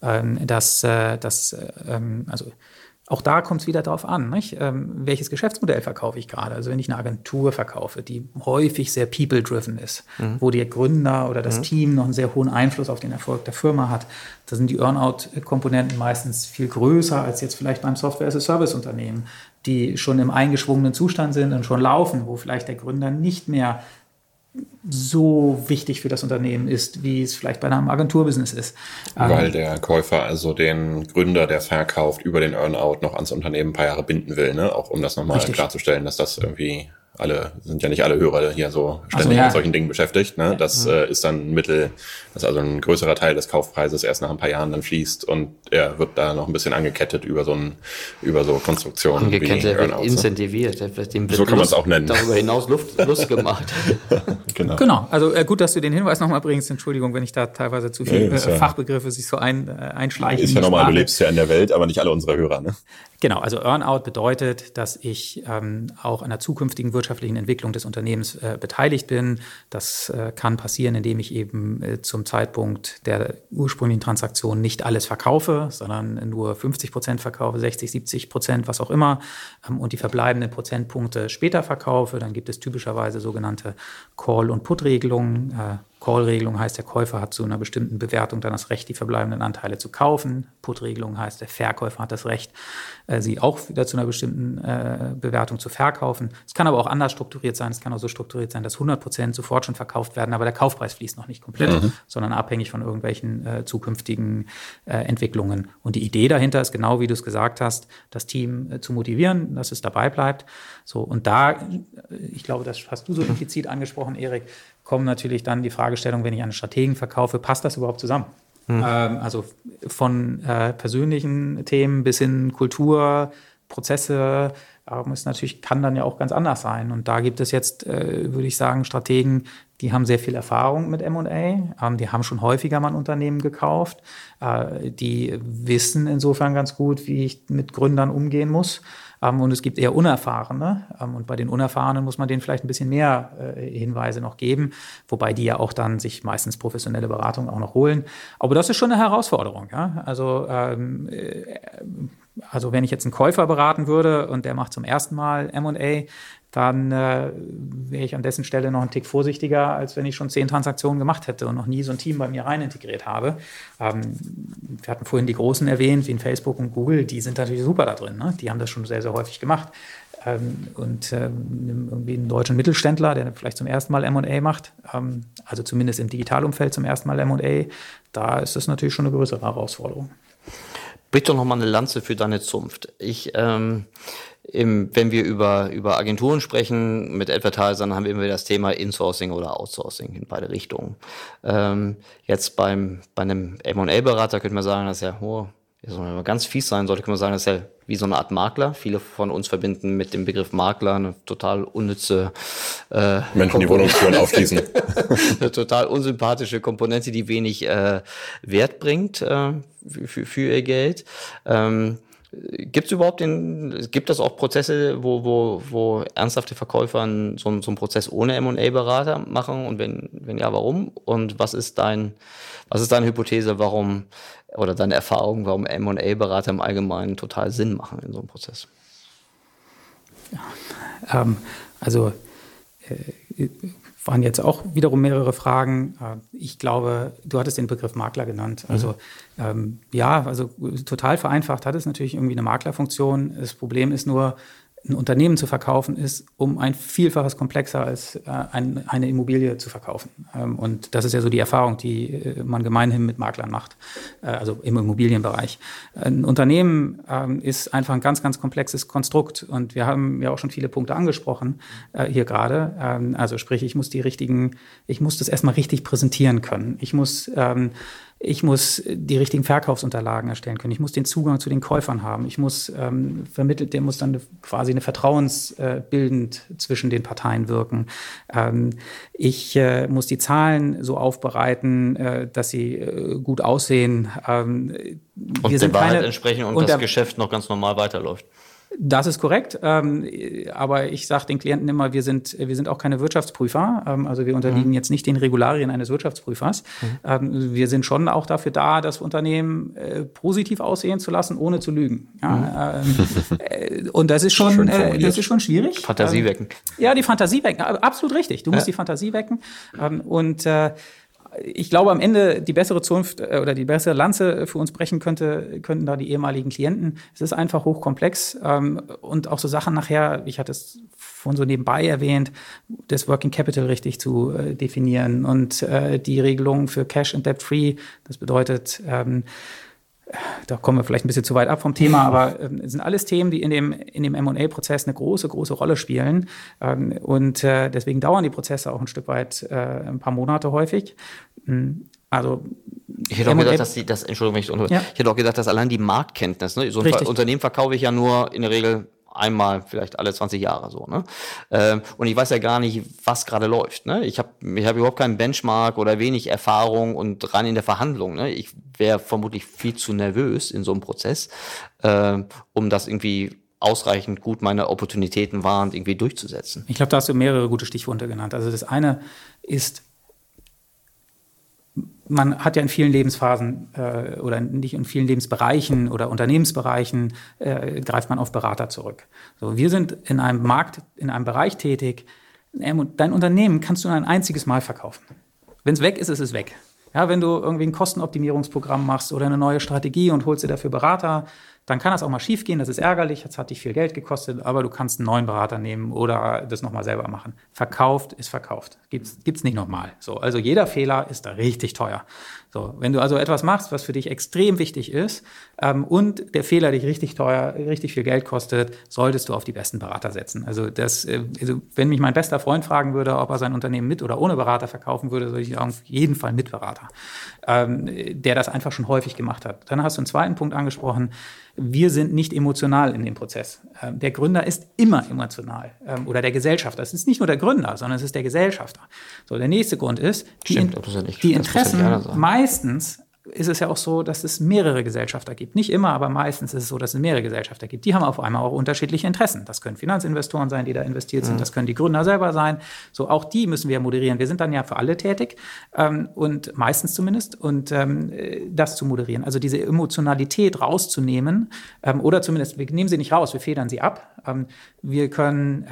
also auch da kommt es wieder darauf an, nicht? Welches Geschäftsmodell verkaufe ich gerade? Also wenn ich eine Agentur verkaufe, die häufig sehr people-driven ist, wo der Gründer oder das Team noch einen sehr hohen Einfluss auf den Erfolg der Firma hat, da sind die Earnout-Komponenten meistens viel größer als jetzt vielleicht beim Software-as-a-Service-Unternehmen, die schon im eingeschwungenen Zustand sind und schon laufen, wo vielleicht der Gründer nicht mehr so wichtig für das Unternehmen ist, wie es vielleicht bei einem Agenturbusiness ist. Weil der Käufer also den Gründer, der verkauft, über den Earnout noch ans Unternehmen ein paar Jahre binden will, ne? Auch um das nochmal klarzustellen, dass das irgendwie sind ja nicht alle Hörer hier so ständig mit solchen Dingen beschäftigt, ne? Das ist dann ein Mittel, dass also ein größerer Teil des Kaufpreises erst nach ein paar Jahren dann fließt und er wird da noch ein bisschen angekettet über so Konstruktionen. Angekettet, wird incentiviert. So kann man es auch nennen. Darüber hinaus Lust gemacht. Genau. Also gut, dass du den Hinweis nochmal bringst. Entschuldigung, wenn ich da teilweise zu viele Fachbegriffe sich so einschleichen. Ist ja normal, du lebst ja in der Welt, aber nicht alle unsere Hörer, ne? Genau, also Earnout bedeutet, dass ich auch an der zukünftigen wirtschaftlichen Entwicklung des Unternehmens beteiligt bin. Das kann passieren, indem ich eben zum Zeitpunkt der ursprünglichen Transaktion nicht alles verkaufe, sondern nur 50% verkaufe, 60, 70%, was auch immer, und die verbleibenden Prozentpunkte später verkaufe. Dann gibt es typischerweise sogenannte Call- und Put-Regelungen. Call-Regelung heißt, der Käufer hat zu einer bestimmten Bewertung dann das Recht, die verbleibenden Anteile zu kaufen. Put-Regelung heißt, der Verkäufer hat das Recht, sie auch wieder zu einer bestimmten Bewertung zu verkaufen. Es kann aber auch anders strukturiert sein. Es kann auch so strukturiert sein, dass 100% sofort schon verkauft werden, aber der Kaufpreis fließt noch nicht komplett, sondern abhängig von irgendwelchen zukünftigen Entwicklungen. Und die Idee dahinter ist genau, wie du es gesagt hast, das Team zu motivieren, dass es dabei bleibt. So, und da, ich glaube, das hast du so implizit angesprochen, Erik, kommen natürlich dann die Fragestellung, wenn ich einen Strategen verkaufe, passt das überhaupt zusammen? Also von persönlichen Themen bis hin Kultur, Prozesse, kann dann ja auch ganz anders sein. Und da gibt es jetzt, würde ich sagen, Strategen, die haben sehr viel Erfahrung mit M&A, die haben schon häufiger mal ein Unternehmen gekauft, die wissen insofern ganz gut, wie ich mit Gründern umgehen muss. Und es gibt eher Unerfahrene. Und bei den Unerfahrenen muss man denen vielleicht ein bisschen mehr Hinweise noch geben, wobei die ja auch dann sich meistens professionelle Beratung auch noch holen. Aber das ist schon eine Herausforderung. Ja? Also wenn ich jetzt einen Käufer beraten würde und der macht zum ersten Mal M&A, dann wäre ich an dessen Stelle noch einen Tick vorsichtiger, als wenn ich schon 10 Transaktionen gemacht hätte und noch nie so ein Team bei mir rein integriert habe. Wir hatten vorhin die Großen erwähnt, wie in Facebook und Google, die sind natürlich super da drin. Ne? Die haben das schon sehr, sehr häufig gemacht. Irgendwie einen deutschen Mittelständler, der vielleicht zum ersten Mal M&A macht, also zumindest im Digitalumfeld zum ersten Mal M&A, da ist das natürlich schon eine größere Herausforderung. Brich doch noch mal eine Lanze für deine Zunft. Wenn wir über Agenturen sprechen, mit Advertisern, haben wir immer das Thema Insourcing oder Outsourcing in beide Richtungen. Jetzt bei einem M&A-Berater könnte man sagen, dass wenn man ganz fies sein sollte, kann man sagen, das ist ja wie so eine Art Makler. Viele von uns verbinden mit dem Begriff Makler eine total unnütze Menschen, die Wohnungstüren aufschließen. Eine total unsympathische Komponente, die wenig Wert bringt für ihr Geld. Gibt es auch Prozesse, wo ernsthafte Verkäufer so einen Prozess ohne M&A-Berater machen? Und wenn ja, warum? Und was ist deine Hypothese, oder deine Erfahrung, warum M&A-Berater im Allgemeinen total Sinn machen in so einem Prozess? Ja, waren jetzt auch wiederum mehrere Fragen. Ich glaube, du hattest den Begriff Makler genannt. Also total vereinfacht hat es natürlich irgendwie eine Maklerfunktion. Das Problem ist nur, ein Unternehmen zu verkaufen ist um ein Vielfaches komplexer als eine Immobilie zu verkaufen. Und das ist ja so die Erfahrung, die man gemeinhin mit Maklern macht, also im Immobilienbereich. Ein Unternehmen ist einfach ein ganz, ganz komplexes Konstrukt. Und wir haben ja auch schon viele Punkte angesprochen hier gerade. Also sprich, ich muss das erstmal richtig präsentieren können. Ich muss die richtigen Verkaufsunterlagen erstellen können. Ich muss den Zugang zu den Käufern haben. Ich muss der muss dann quasi eine vertrauensbildend zwischen den Parteien wirken. Ich muss die Zahlen so aufbereiten, dass sie gut aussehen. Und der Wahrheit entsprechen und das Geschäft noch ganz normal weiterläuft. Das ist korrekt, aber ich sage den Klienten immer, wir sind auch keine Wirtschaftsprüfer, also wir unterliegen jetzt nicht den Regularien eines Wirtschaftsprüfers. Wir sind schon auch dafür da, das Unternehmen positiv aussehen zu lassen, ohne zu lügen. Ja, und das ist schon schwierig. Fantasie wecken. Ja, die Fantasie wecken, absolut richtig. Du musst die Fantasie wecken ich glaube, am Ende die bessere Zunft oder die bessere Lanze für uns brechen könnten da die ehemaligen Klienten. Es ist einfach hochkomplex und auch so Sachen nachher, ich hatte es vorhin so nebenbei erwähnt, das Working Capital richtig zu definieren und die Regelungen für Cash and Debt Free. Das bedeutet, da kommen wir vielleicht ein bisschen zu weit ab vom Thema, aber es sind alles Themen, die in dem M&A-Prozess eine große, große Rolle spielen. Und deswegen dauern die Prozesse auch ein Stück weit ein paar Monate häufig. Also ich hätte auch gedacht, ich hätte auch gedacht, dass allein die Marktkenntnis, ne? So ein Unternehmen verkaufe ich ja nur in der Regel einmal, vielleicht alle 20 Jahre so, ne? Und ich weiß ja gar nicht, was gerade läuft, ne? Ich hab überhaupt keinen Benchmark oder wenig Erfahrung und rein in der Verhandlung, ne? Ich wäre vermutlich viel zu nervös in so einem Prozess, um das irgendwie ausreichend gut meine Opportunitäten wahrend irgendwie durchzusetzen. Ich glaube, da hast du mehrere gute Stichworte genannt. Also das eine ist, man hat ja in vielen Lebensphasen oder nicht in vielen Lebensbereichen oder Unternehmensbereichen greift man auf Berater zurück. So, wir sind in einem Bereich tätig. Dein Unternehmen kannst du nur ein einziges Mal verkaufen. Wenn es weg ist, ist es weg. Ja, wenn du irgendwie ein Kostenoptimierungsprogramm machst oder eine neue Strategie und holst dir dafür Berater, dann kann das auch mal schief gehen, das ist ärgerlich, das hat dich viel Geld gekostet, aber du kannst einen neuen Berater nehmen oder das nochmal selber machen. Verkauft ist verkauft. Gibt's nicht nochmal. So, also jeder Fehler ist da richtig teuer. So, wenn du also etwas machst, was für dich extrem wichtig ist, und der Fehler dich richtig teuer, richtig viel Geld kostet, solltest du auf die besten Berater setzen. Also wenn mich mein bester Freund fragen würde, ob er sein Unternehmen mit oder ohne Berater verkaufen würde, würde ich sagen, auf jeden Fall mit Berater, der das einfach schon häufig gemacht hat. Dann hast du einen zweiten Punkt angesprochen. Wir sind nicht emotional in dem Prozess. Der Gründer ist immer emotional, oder der Gesellschafter. Es ist nicht nur der Gründer, sondern es ist der Gesellschafter. So, der nächste Grund ist, die Interessen, meistens ist es ja auch so, dass es mehrere Gesellschafter gibt. Nicht immer, aber meistens ist es so, dass es mehrere Gesellschafter gibt. Die haben auf einmal auch unterschiedliche Interessen. Das können Finanzinvestoren sein, die da investiert sind. Das können die Gründer selber sein. So, auch die müssen wir moderieren. Wir sind dann ja für alle tätig, und meistens zumindest, und das zu moderieren. Also diese Emotionalität rauszunehmen, oder zumindest, wir nehmen sie nicht raus, wir federn sie ab. Wir können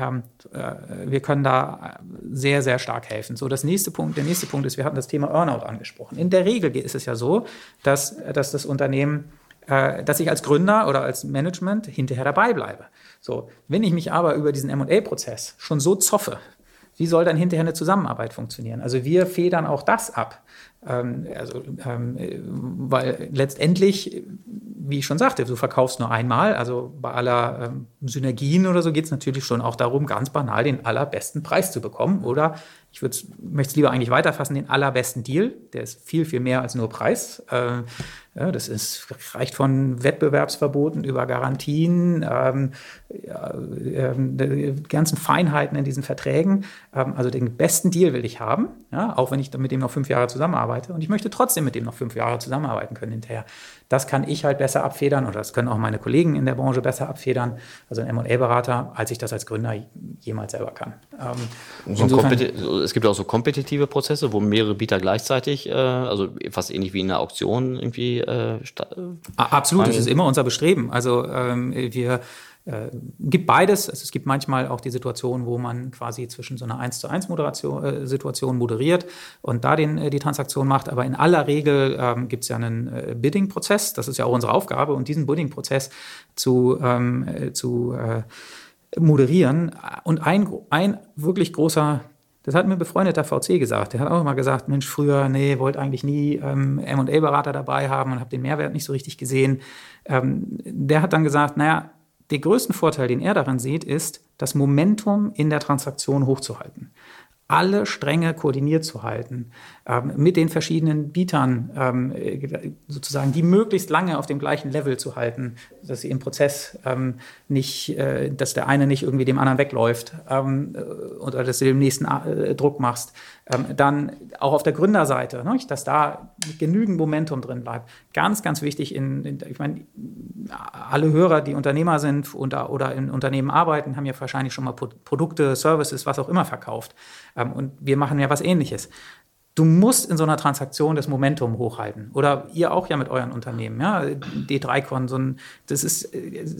da sehr, sehr stark helfen. So, der nächste Punkt ist, wir hatten das Thema Earnout angesprochen. In der Regel ist es ja so, dass das Unternehmen, dass ich als Gründer oder als Management hinterher dabei bleibe. So, wenn ich mich aber über diesen M&A-Prozess schon so zoffe, wie soll dann hinterher eine Zusammenarbeit funktionieren? Also wir federn auch das ab. Weil letztendlich, wie ich schon sagte, du verkaufst nur einmal, also bei aller Synergien oder so geht es natürlich schon auch darum, ganz banal den allerbesten Preis zu bekommen, oder ich möchte es lieber eigentlich weiterfassen, den allerbesten Deal, der ist viel, viel mehr als nur Preis. Das reicht von Wettbewerbsverboten über Garantien, die ganzen Feinheiten in diesen Verträgen. Also den besten Deal will ich haben, ja, auch wenn ich mit dem noch 5 Jahre zusammenarbeite. Und ich möchte trotzdem mit dem noch 5 Jahre zusammenarbeiten können hinterher. Das kann ich halt besser abfedern, oder das können auch meine Kollegen in der Branche besser abfedern, also ein M&A-Berater, als ich das als Gründer jemals selber kann. Es gibt auch so kompetitive Prozesse, wo mehrere Bieter gleichzeitig, also fast ähnlich wie in einer Auktion irgendwie. Absolut, das ist immer unser Bestreben. Also gibt beides. Also es gibt manchmal auch die Situation, wo man quasi zwischen so einer 1:1 Situation moderiert und da die Transaktion macht. Aber in aller Regel gibt es ja einen Bidding-Prozess. Das ist ja auch unsere Aufgabe. Und diesen Bidding-Prozess zu moderieren. Und ein wirklich großer, das hat mir ein befreundeter VC gesagt. Der hat auch immer gesagt, Mensch, früher, wollte eigentlich nie M&A-Berater dabei haben und habe den Mehrwert nicht so richtig gesehen. Der hat dann gesagt, den größten Vorteil, den er daran sieht, ist, das Momentum in der Transaktion hochzuhalten. Alle Stränge koordiniert zu halten, mit den verschiedenen Bietern sozusagen die möglichst lange auf dem gleichen Level zu halten, dass sie im Prozess dass der eine nicht irgendwie dem anderen wegläuft oder dass du dem nächsten Druck machst. Dann auch auf der Gründerseite, dass da genügend Momentum drin bleibt. Ganz, ganz wichtig, ich meine, alle Hörer, die Unternehmer sind oder in Unternehmen arbeiten, haben ja wahrscheinlich schon mal Produkte, Services, was auch immer verkauft. Und wir machen ja was Ähnliches. Du musst in so einer Transaktion das Momentum hochhalten. Oder ihr auch ja mit euren Unternehmen. Ja? D3Con, das ist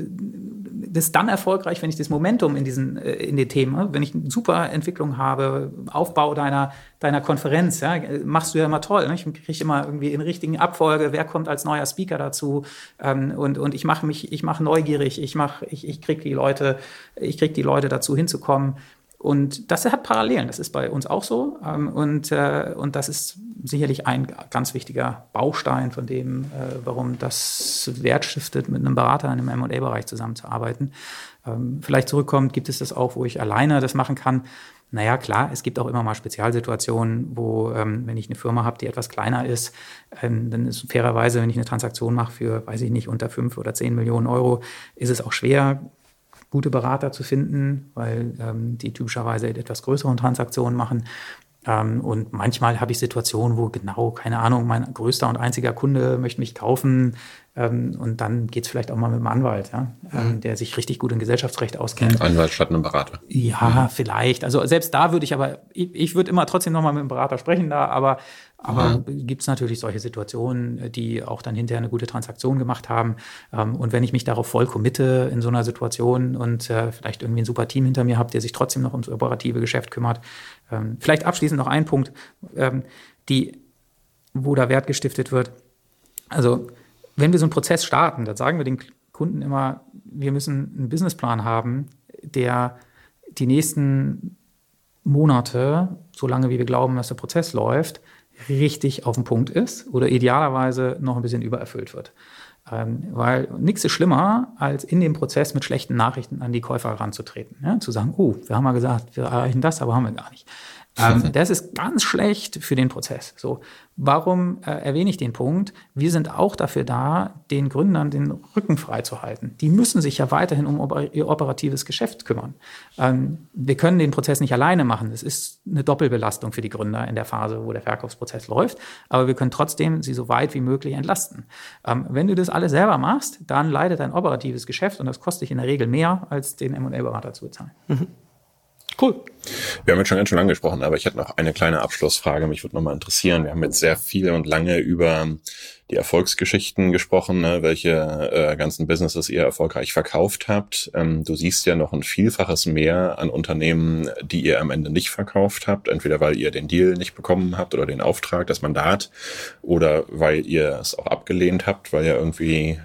dann erfolgreich, wenn ich das Momentum in den Themen, wenn ich eine super Entwicklung habe, Aufbau deiner Konferenz, ja, machst du ja immer toll. Ne? Ich kriege immer irgendwie in richtigen Abfolge, wer kommt als neuer Speaker dazu, und ich mache neugierig, ich kriege die Leute dazu hinzukommen. Und das hat Parallelen, das ist bei uns auch so. Und das ist sicherlich ein ganz wichtiger Baustein von dem, warum das Wert stiftet, mit einem Berater in einem M&A-Bereich zusammenzuarbeiten. Vielleicht zurückkommt, gibt es das auch, wo ich alleine das machen kann. Naja, klar, es gibt auch immer mal Spezialsituationen, wo, wenn ich eine Firma habe, die etwas kleiner ist, dann ist fairerweise, wenn ich eine Transaktion mache für, weiß ich nicht, unter 5 oder 10 Millionen Euro, ist es auch schwer, gute Berater zu finden, weil die typischerweise etwas größeren Transaktionen machen. Und manchmal habe ich Situationen, wo keine Ahnung, mein größter und einziger Kunde möchte mich kaufen. Und dann geht es vielleicht auch mal mit einem Anwalt, ja, der sich richtig gut in Gesellschaftsrecht auskennt. Anwalt statt einem Berater. Ja, vielleicht. Also selbst da würde ich würde immer trotzdem nochmal mit dem Berater sprechen da, aber gibt es natürlich solche Situationen, die auch dann hinterher eine gute Transaktion gemacht haben. Und wenn ich mich darauf voll committe in so einer Situation und vielleicht irgendwie ein super Team hinter mir habe, der sich trotzdem noch ums operative Geschäft kümmert. Vielleicht abschließend noch ein Punkt. wo da Wert gestiftet wird. Also wenn wir so einen Prozess starten, dann sagen wir den Kunden immer, wir müssen einen Businessplan haben, der die nächsten Monate, solange wie wir glauben, dass der Prozess läuft, richtig auf den Punkt ist oder idealerweise noch ein bisschen übererfüllt wird. Weil nichts ist schlimmer, als in dem Prozess mit schlechten Nachrichten an die Käufer heranzutreten. Ja? Zu sagen, wir haben mal gesagt, wir erreichen das, aber haben wir gar nicht. Das ist ganz schlecht für den Prozess. So, warum erwähne ich den Punkt? Wir sind auch dafür da, den Gründern den Rücken frei zu halten. Die müssen sich ja weiterhin um ihr operatives Geschäft kümmern. Wir können den Prozess nicht alleine machen. Es ist eine Doppelbelastung für die Gründer in der Phase, wo der Verkaufsprozess läuft. Aber wir können trotzdem sie so weit wie möglich entlasten. Wenn du das alles selber machst, dann leidet dein operatives Geschäft und das kostet dich in der Regel mehr, als den M&A-Berater zu bezahlen. Mhm. Cool. Wir haben jetzt schon ganz schön lange gesprochen, aber ich hätte noch eine kleine Abschlussfrage. Mich würde nochmal interessieren. Wir haben jetzt sehr viel und lange über die Erfolgsgeschichten gesprochen, ne, welche ganzen Businesses ihr erfolgreich verkauft habt. Du siehst ja noch ein Vielfaches mehr an Unternehmen, die ihr am Ende nicht verkauft habt. Entweder weil ihr den Deal nicht bekommen habt oder den Auftrag, das Mandat, oder weil ihr es auch abgelehnt habt, weil ihr irgendwie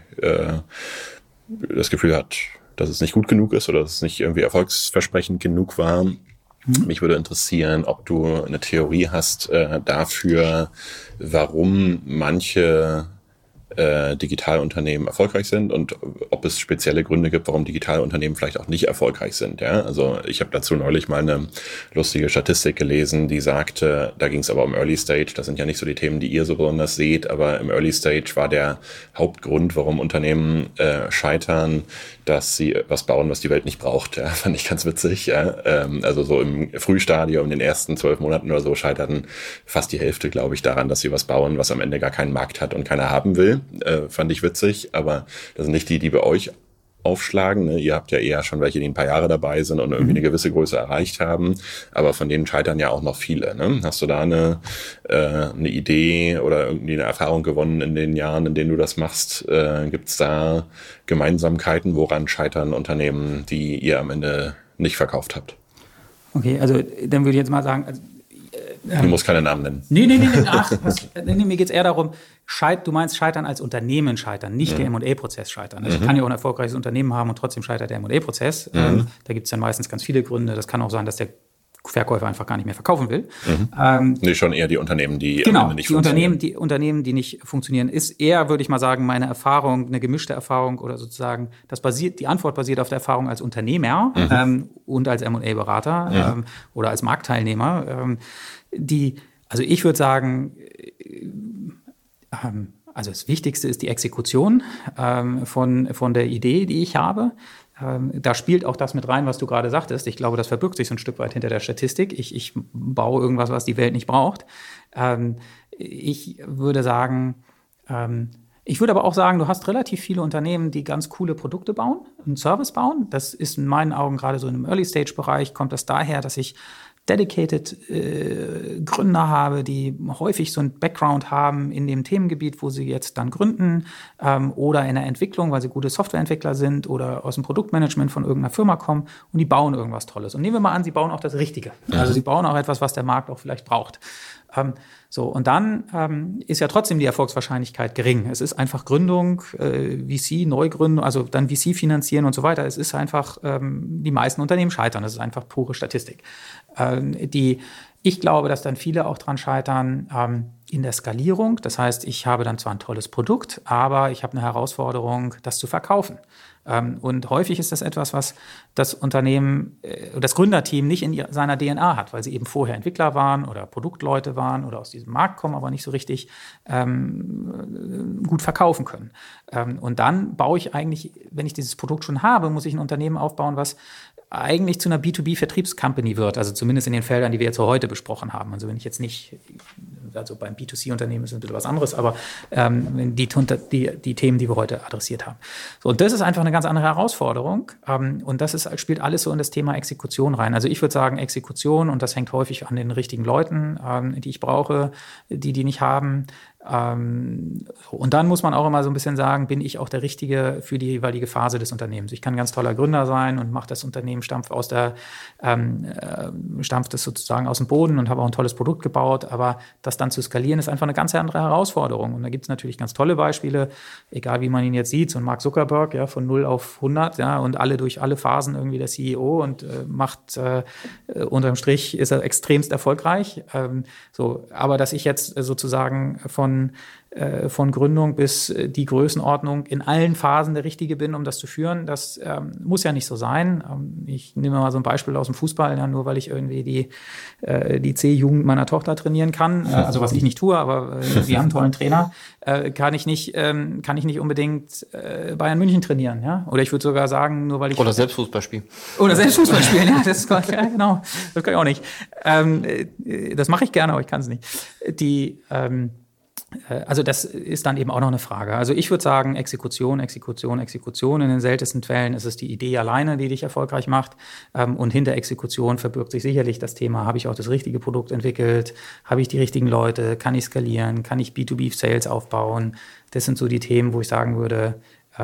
das Gefühl habt, dass es nicht gut genug ist oder dass es nicht irgendwie erfolgsversprechend genug war. Mich würde interessieren, ob du eine Theorie hast dafür, warum manche Digitalunternehmen erfolgreich sind und ob es spezielle Gründe gibt, warum Digitalunternehmen vielleicht auch nicht erfolgreich sind. Ja? Also ich habe dazu neulich mal eine lustige Statistik gelesen, die sagte, da ging es aber um Early Stage, das sind ja nicht so die Themen, die ihr so besonders seht, aber im Early Stage war der Hauptgrund, warum Unternehmen scheitern, dass sie was bauen, was die Welt nicht braucht. Ja? Fand ich ganz witzig. Ja? Also so im Frühstadium, in den ersten 12 Monaten oder so, scheiterten fast die Hälfte, glaube ich, daran, dass sie was bauen, was am Ende gar keinen Markt hat und keiner haben will. Fand ich witzig, aber das sind nicht die bei euch aufschlagen. Ne? Ihr habt ja eher schon welche, die ein paar Jahre dabei sind und irgendwie eine gewisse Größe erreicht haben, aber von denen scheitern ja auch noch viele. Ne? Hast du da eine Idee oder irgendwie eine Erfahrung gewonnen in den Jahren, in denen du das machst? Gibt es da Gemeinsamkeiten, woran scheitern Unternehmen, die ihr am Ende nicht verkauft habt? Okay, also dann würde ich jetzt mal sagen, du musst keine Namen nennen. Nee. Mir geht es eher darum, du meinst scheitern als Unternehmen scheitern, nicht der M&A-Prozess scheitern. Also ich kann ja auch ein erfolgreiches Unternehmen haben und trotzdem scheitert der M&A-Prozess. Da gibt es dann meistens ganz viele Gründe. Das kann auch sein, dass der Verkäufer einfach gar nicht mehr verkaufen will. Nee, schon eher die Unternehmen, die am Ende nicht funktionieren. Die Unternehmen, die nicht funktionieren, ist eher, würde ich mal sagen, meine Erfahrung, eine gemischte Erfahrung oder sozusagen, die Antwort basiert auf der Erfahrung als Unternehmer und als M&A-Berater oder als Marktteilnehmer. Also ich würde sagen, also das Wichtigste ist die Exekution von der Idee, die ich habe. Da spielt auch das mit rein, was du gerade sagtest. Ich glaube, das verbirgt sich so ein Stück weit hinter der Statistik. Ich baue irgendwas, was die Welt nicht braucht. Ich würde aber auch sagen, du hast relativ viele Unternehmen, die ganz coole Produkte bauen, einen Service bauen. Das ist in meinen Augen gerade so im Early-Stage-Bereich, kommt das daher, dass ich dedicated Gründer habe, die häufig so einen Background haben in dem Themengebiet, wo sie jetzt dann gründen oder in der Entwicklung, weil sie gute Softwareentwickler sind oder aus dem Produktmanagement von irgendeiner Firma kommen und die bauen irgendwas Tolles. Und nehmen wir mal an, sie bauen auch das Richtige. Also sie bauen auch etwas, was der Markt auch vielleicht braucht. Und dann ist ja trotzdem die Erfolgswahrscheinlichkeit gering. Es ist einfach Gründung, VC, Neugründung, also dann VC finanzieren und so weiter. Es ist einfach, die meisten Unternehmen scheitern. Das ist einfach pure Statistik. Ich glaube, dass dann viele auch dran scheitern in der Skalierung. Das heißt, ich habe dann zwar ein tolles Produkt, aber ich habe eine Herausforderung, das zu verkaufen. Und häufig ist das etwas, was das Unternehmen, das Gründerteam nicht in seiner DNA hat, weil sie eben vorher Entwickler waren oder Produktleute waren oder aus diesem Markt kommen, aber nicht so richtig gut verkaufen können. Und dann baue ich eigentlich, wenn ich dieses Produkt schon habe, muss ich ein Unternehmen aufbauen, was eigentlich zu einer B2B-Vertriebscompany wird, also zumindest in den Feldern, die wir jetzt so heute besprochen haben. Also wenn ich jetzt nicht, also beim B2C-Unternehmen ist ein bisschen was anderes, aber die Themen, die wir heute adressiert haben. So, und das ist einfach eine ganz andere Herausforderung und das spielt alles so in das Thema Exekution rein. Also ich würde sagen Exekution und das hängt häufig an den richtigen Leuten, die ich brauche, die nicht haben. Und dann muss man auch immer so ein bisschen sagen, bin ich auch der Richtige für die jeweilige Phase des Unternehmens. Ich kann ein ganz toller Gründer sein und mache das Unternehmen, stampft es sozusagen aus dem Boden und habe auch ein tolles Produkt gebaut. Aber das dann zu skalieren, ist einfach eine ganz andere Herausforderung. Und da gibt es natürlich ganz tolle Beispiele, egal wie man ihn jetzt sieht, so ein Mark Zuckerberg, ja, von 0 auf 100, ja, und durch alle Phasen irgendwie der CEO und macht unterm Strich ist er extremst erfolgreich. Aber dass ich jetzt sozusagen von Gründung bis die Größenordnung in allen Phasen der Richtige bin, um das zu führen, das muss ja nicht so sein. Ich nehme mal so ein Beispiel aus dem Fußball, ja, nur weil ich irgendwie die C-Jugend meiner Tochter trainieren kann, also was ich nicht tue, aber sie haben einen tollen Trainer, kann ich nicht unbedingt Bayern München trainieren, ja? Oder ich würde sogar sagen, nur weil ich... Oder selbst Fußball spielen. Oder selbst Fußball spielen, ja, ja, genau. Das kann ich auch nicht. Das mache ich gerne, aber ich kann es nicht. Also das ist dann eben auch noch eine Frage. Also ich würde sagen, Exekution. In den seltensten Fällen ist es die Idee alleine, die dich erfolgreich macht. Und hinter Exekution verbirgt sich sicherlich das Thema, habe ich auch das richtige Produkt entwickelt? Habe ich die richtigen Leute? Kann ich skalieren? Kann ich B2B-Sales aufbauen? Das sind so die Themen, wo ich sagen würde,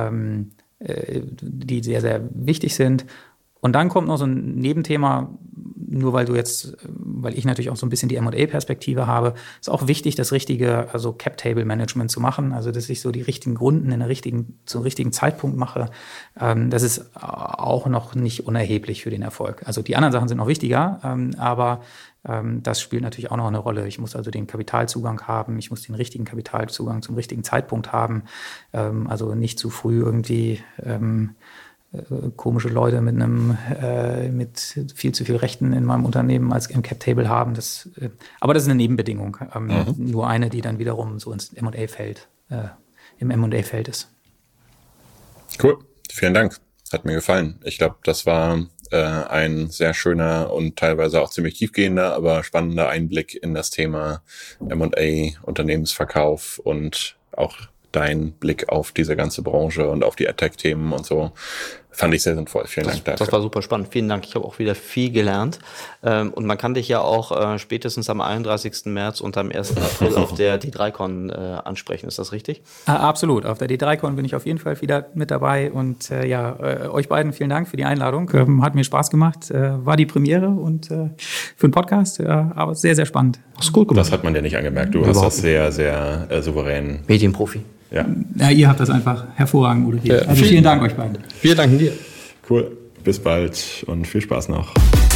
die sehr, sehr wichtig sind. Und dann kommt noch so ein Nebenthema, nur weil ich natürlich auch so ein bisschen die M&A-Perspektive habe, ist auch wichtig, das richtige, also Cap-Table-Management zu machen, also dass ich so die richtigen Runden zum richtigen Zeitpunkt mache. Das ist auch noch nicht unerheblich für den Erfolg. Also die anderen Sachen sind noch wichtiger, aber das spielt natürlich auch noch eine Rolle. Ich muss also den Kapitalzugang haben, ich muss den richtigen Kapitalzugang zum richtigen Zeitpunkt haben, also nicht zu früh irgendwie komische Leute mit viel zu viel Rechten in meinem Unternehmen als im Cap-Table haben. Aber das ist eine Nebenbedingung. Nur eine, die dann wiederum so ins M&A-Feld, im M&A-Feld ist. Cool. Vielen Dank. Hat mir gefallen. Ich glaube, das war ein sehr schöner und teilweise auch ziemlich tiefgehender, aber spannender Einblick in das Thema M&A, Unternehmensverkauf und auch dein Blick auf diese ganze Branche und auf die AdTech-Themen und so. Fand ich sehr sinnvoll. Vielen Dank dafür. Das war super spannend. Vielen Dank. Ich habe auch wieder viel gelernt. Und man kann dich ja auch spätestens am 31. März und am 1. April auf der D3Con ansprechen. Ist das richtig? Absolut. Auf der D3Con bin ich auf jeden Fall wieder mit dabei. Und euch beiden vielen Dank für die Einladung. Hat mir Spaß gemacht. War die Premiere und für einen Podcast, aber sehr, sehr spannend. Hast gut gemacht. Das hat man dir nicht angemerkt. Du hast das sehr, sehr souverän. Medienprofi. Ja, ihr habt das einfach hervorragend moderiert. Also vielen Dank euch beiden. Wir danken dir. Cool. Bis bald und viel Spaß noch.